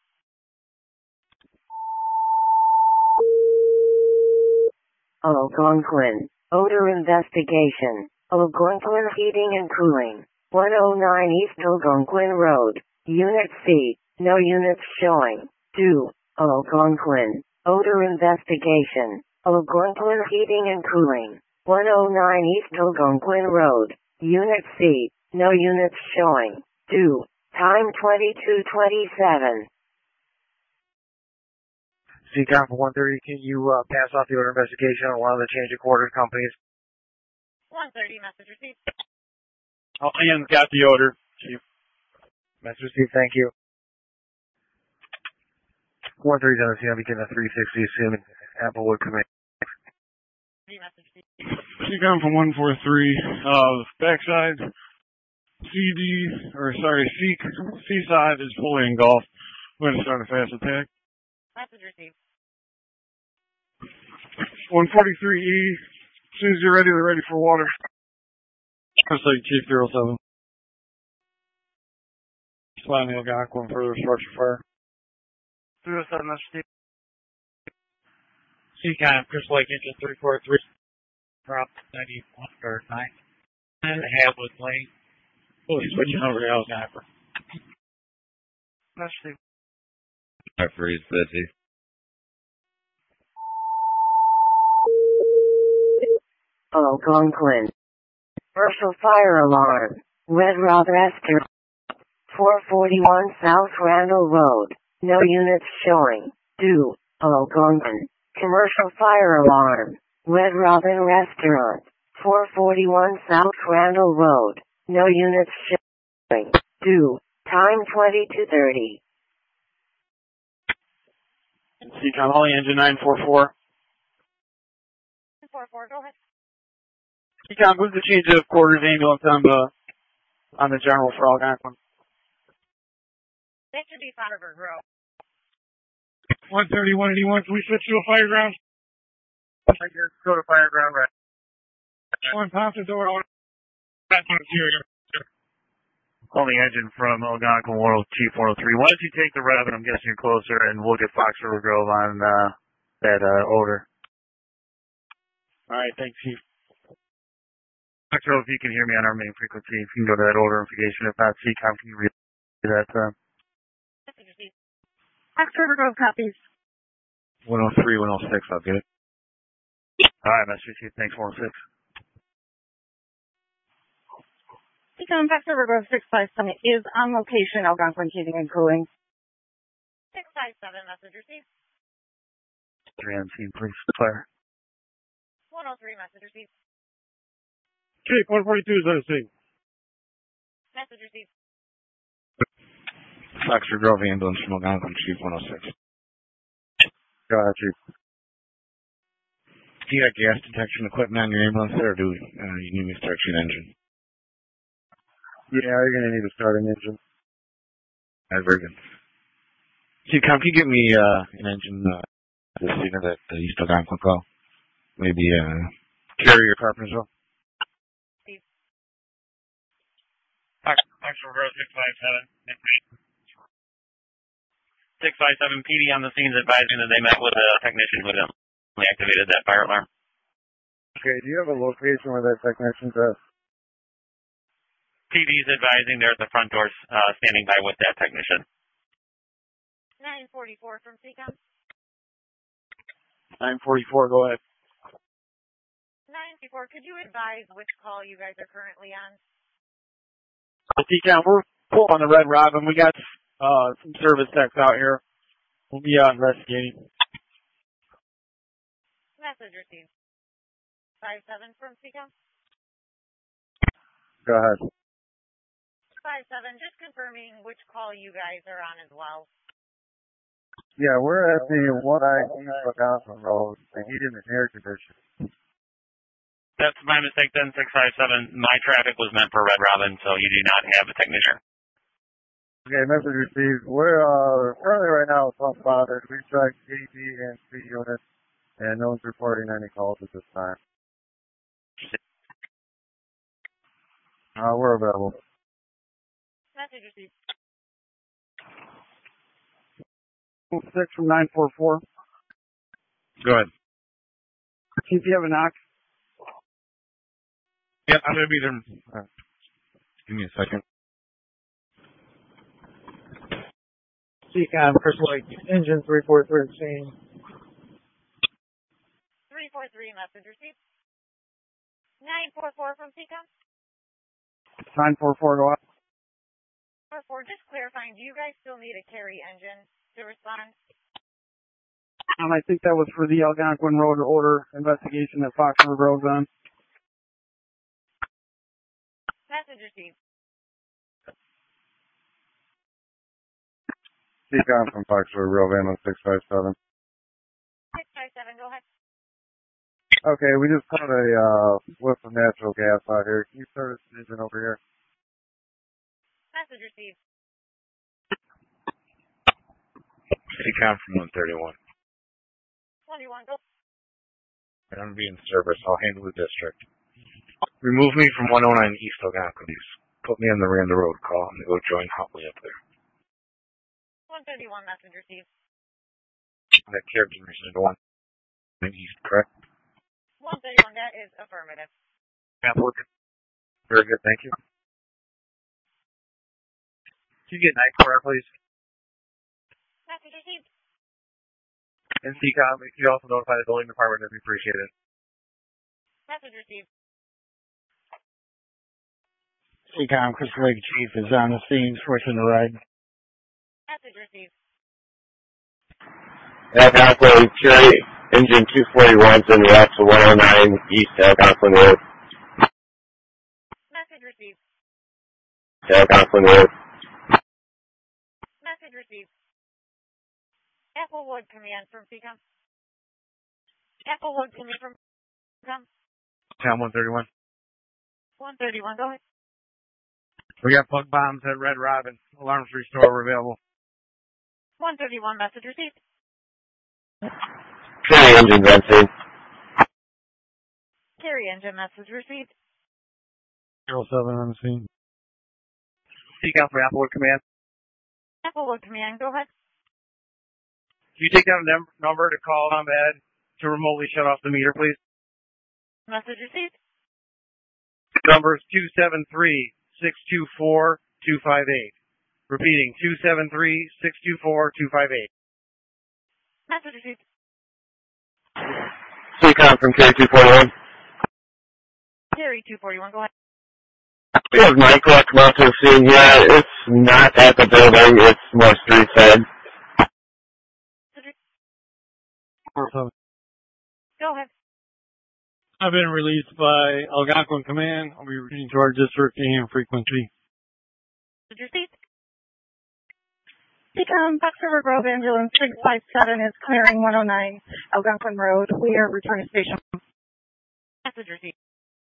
Algonquin. Odor investigation. Algonquin Heating and Cooling. 109 East Algonquin Road. Unit C. No units showing. 2. Algonquin. Odor investigation. Algonquin Heating and Cooling. 109 East Algonquin Road. Unit C. No units showing. 2. Time 22:27. Seacom for 130, can you pass off the order investigation on one of the change of quarters companies? 130 message received. Oh, Ian's got the order, Chief. Message received, thank you. 130's on the scene, I'll be getting a 360 soon. Applewood command. Seacom from 143, backside, C side is fully engulfed. We're going to start a fast attack. Message received. 143E, as soon as you're ready, they're ready for water. Crystal Lake Chief 07. Slime the Algonquin further structure fire. 307, that's Steve. Seacom, Crystal Lake Engine 343. Drop 91 or 9. And Hadwood Lane. Fully switching over to Algonquin. That's Steve. I freeze busy. Algonquin. Commercial fire alarm. Red Rock Restaurant. 441 South Randall Road. No units showing. 2. Algonquin. Commercial fire alarm. Red Robin Restaurant. 441 South Randall Road. No units showing. 2. Time 22:30. Seacom, Holly Engine 944. 44, go ahead. Seacom, move the change of quarters ambulance on the general for Algonquin. That should be Fatterberg Road. 130, 181, can we switch to a fire ground? Go to fire ground, right. One pop the door. Only engine from Algonquin World, Chief 103. Why don't you take the rev, and I'm guessing you're closer, and we'll get Fox River Grove on that odor. All right, thanks, Chief. Fox River, if you can hear me on our main frequency, if you can go to that odor notification. If not, CCOM, can you read that? Fox River Grove copies. 103, 106, I'll get it. All right, Master Chief, thanks, 106. CCOM Fox River Grove 657 is on location, Algonquin Heating and Cooling. 657, message received. 3 on scene, please. Fire. 103, message received. Chief 142 is on the scene. Message received. Fox River Grove ambulance from Algonquin, Chief 106. Go ahead, Chief. Do you got gas detection equipment on your ambulance there, or do you need me to start your engine? Yeah, you're going to need to start an engine. All right, very good. CCOM, can you get me an engine this unit at the East Algonquin call? Maybe Carrier Carpentersville? Fox River Grove 657. 657 PD on the scenes advising that they met with a technician who had activated that fire alarm. Okay, do you have a location where that technician's at? PD's advising they're at the front doors, standing by with that technician. 944 from CCOM. 944, go ahead. 944, could you advise which call you guys are currently on? CCOM, we're full on the Red Robin. We got some service techs out here. We'll be investigating. Message received. 57 from CCOM. Go ahead. 57, just confirming which call you guys are on as well. Yeah, we're at the Algonquin Road, the heating and air conditioning. That's my mistake then, 657. My traffic was meant for Red Robin, so you do not have a technician. Okay, message received. We're currently right now with unspotted. We tracked AD and C units, and no one's reporting any calls at this time. We're available. Message received. 6 from 944. Go ahead. Chief, you have a knock? Yep, I'm going to be there. Give me a second. CCOM, Chris Lake, engine 343 scene. 343, message received. 944 from CCOM. 944, go out. 44, just clarifying, do you guys still need a carry engine to respond? I think that was for the Algonquin Road order investigation that Fox River Grove's on. Message received. CCOM from Fox River Grove, ambulance 657. 657, go ahead. Okay, we just caught a whiff of natural gas out here. Can you service the engine over here? Message received. CCOM from 131. 21, go. I'm going to be in service. I'll handle the district. Remove me from 109 East Algonquin. Put me on the Randa Road call and go join Huntley up there. 131, message received. That character is 1 East, correct? 131, that is affirmative. Yeah, working. Very good, thank you. Can you get night for please? Message received. And CCOM, if you also notify the building department, it'd be appreciated. Message received. CCOM, Chris Lake Chief is on the scene, switching the ride. Message received. Algonquin, Cherry, engine 241's in the route to 109 East Algonquin Road. Message received. Algonquin Road. Message received. Applewood command from CCOM. Applewood command from CCOM. Town 131. 131, go ahead. We got bug bombs at Red Robin. Alarms restore are available. 131, message received. Carry engine venting. Carry engine, message received. 07 on the scene. Seacom from Applewood Command. Applewood Command, go ahead. Can you take down a number to call ComEd to remotely shut off the meter, please? Message received. Number is 273-624-258. Repeating, 273-624-258. Message received. Seacom from K241. Carry 241, go ahead. We have Michael come out to the scene here. It's not at the building. It's more street side. Go ahead. I've been released by Algonquin Command. I'll be returning to our district AM frequency. Message received. Seacom, Fox River Grove Ambulance 657 is clearing 109 Algonquin Road. We are returning station. Message received.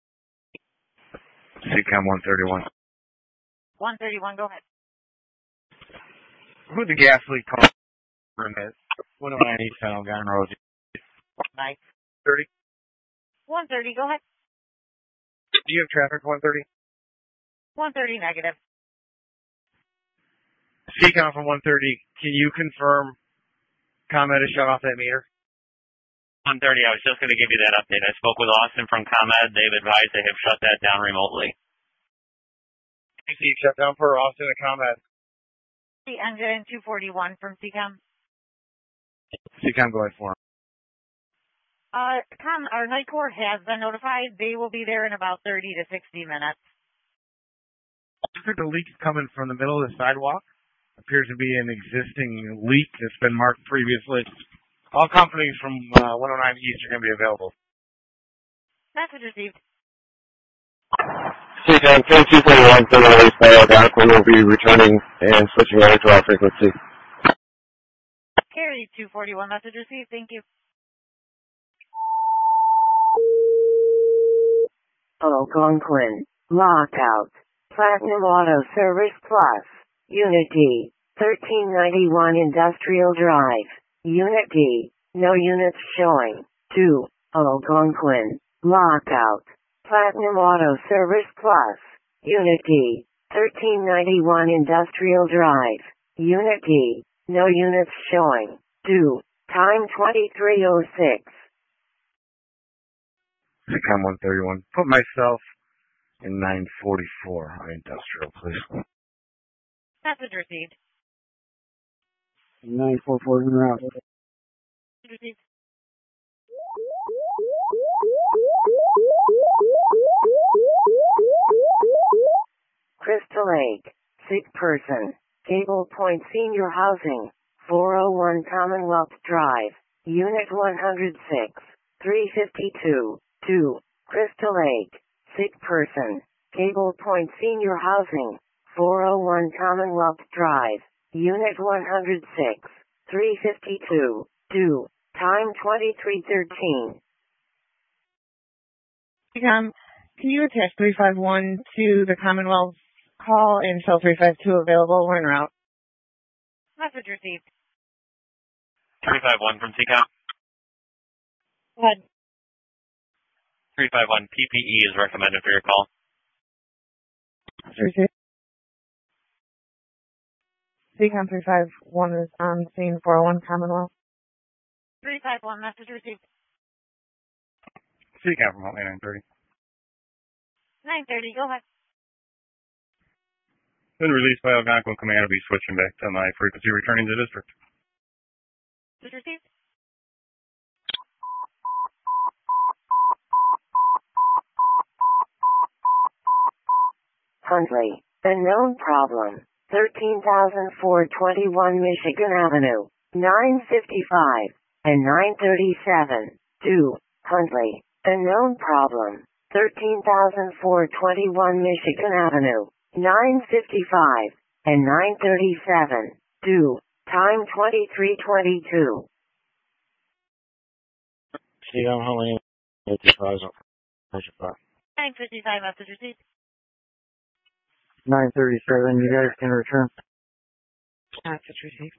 Seacom 131. 131, go ahead. Who the gas leak call? 109 East Algonquin Road. 930. 130, go ahead. Do you have traffic 130? 130, negative. Seacom from 130, can you confirm ComEd has shut off that meter? 130, I was just going to give you that update. I spoke with Austin from ComEd. They've advised they have shut that down remotely. Shut down for Austin and ComEd. The engine 241 from Seacom. Seacom, go ahead for him. Our night court has been notified. They will be there in about 30 to 60 minutes. Looks like the leak is coming from the middle of the sidewalk. Appears to be an existing leak that's been marked previously. All companies from 109 East are going to be available. Message received. Seacom K241 from released by Algonquin will be returning and switching over to our frequency. Carry 241, message received. Thank you. Algonquin, Lockout, Platinum Auto Service Plus, Unity, 1391 Industrial Drive, Unit D, no units showing, 2, Algonquin, Lockout, Platinum Auto Service Plus, Unit D, 1391 Industrial Drive, Unit D, no units showing, 2, time 23:06. Seacom 131. Put myself in 944 on industrial, please. Message received. 944 in route. Received. Crystal Lake, sick person, Cable Point Senior Housing, 401 Commonwealth Drive, Unit 106, 352, 2, Crystal Lake, sick person, Cable Point Senior Housing, 401 Commonwealth Drive, Unit 106, 352, 2, time 23:13. Can you attach 351 to the Commonwealth call and show 352 available? We're en route. Message received. 351 from Seacom. Go ahead. 351 PPE is recommended for your call. Received. Seacom 351 is on scene 401 Commonwealth. 351, message received. Seacom from Hotline 930. 930, go ahead. Been released by Algonquin Command. Will be switching back to my frequency, returning to district. Message received. Huntley, unknown problem, 13,421 Michigan Avenue, 955 and 937, 2, Huntley, unknown problem, 13,421 Michigan Avenue, 955 and 937, 2, time 23:22. Seacom, how many 55? 955, message received. 937, you guys can return. Message received.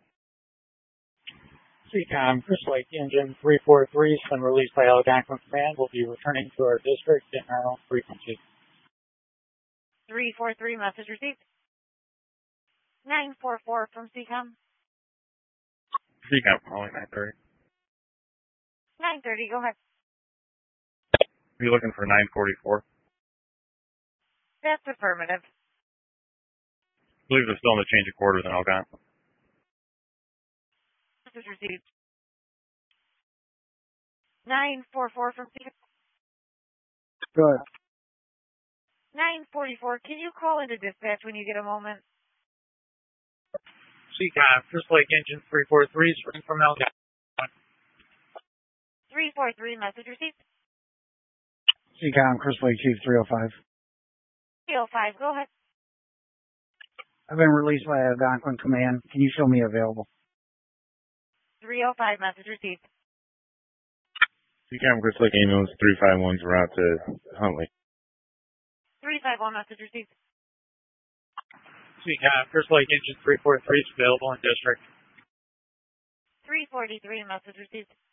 Seacom, Crystal Lake Engine 343 has been released by Algonquin Command. Will be returning to our district in our own frequency. 343, message received. 944 from CCOM. CCOM calling 930. 930, go ahead. Are you looking for 944? That's affirmative. I believe they're still in the change of quarters in Algonquin. Message received. 944 from CCOM. Good. 944, can you call into dispatch when you get a moment? CCOM, Crystal Lake Engine 343, spring from Algonquin. 343, message received. CCOM, Crystal Lake Chief 305. 305, go ahead. I've been released by Algonquin Command. Can you show me available? 305, message received. CCOM Crystal Lake Ambulance 351's route to Huntley. 351, message received. CCOM, Crystal Lake Engine 343 is available in district. 343, message received.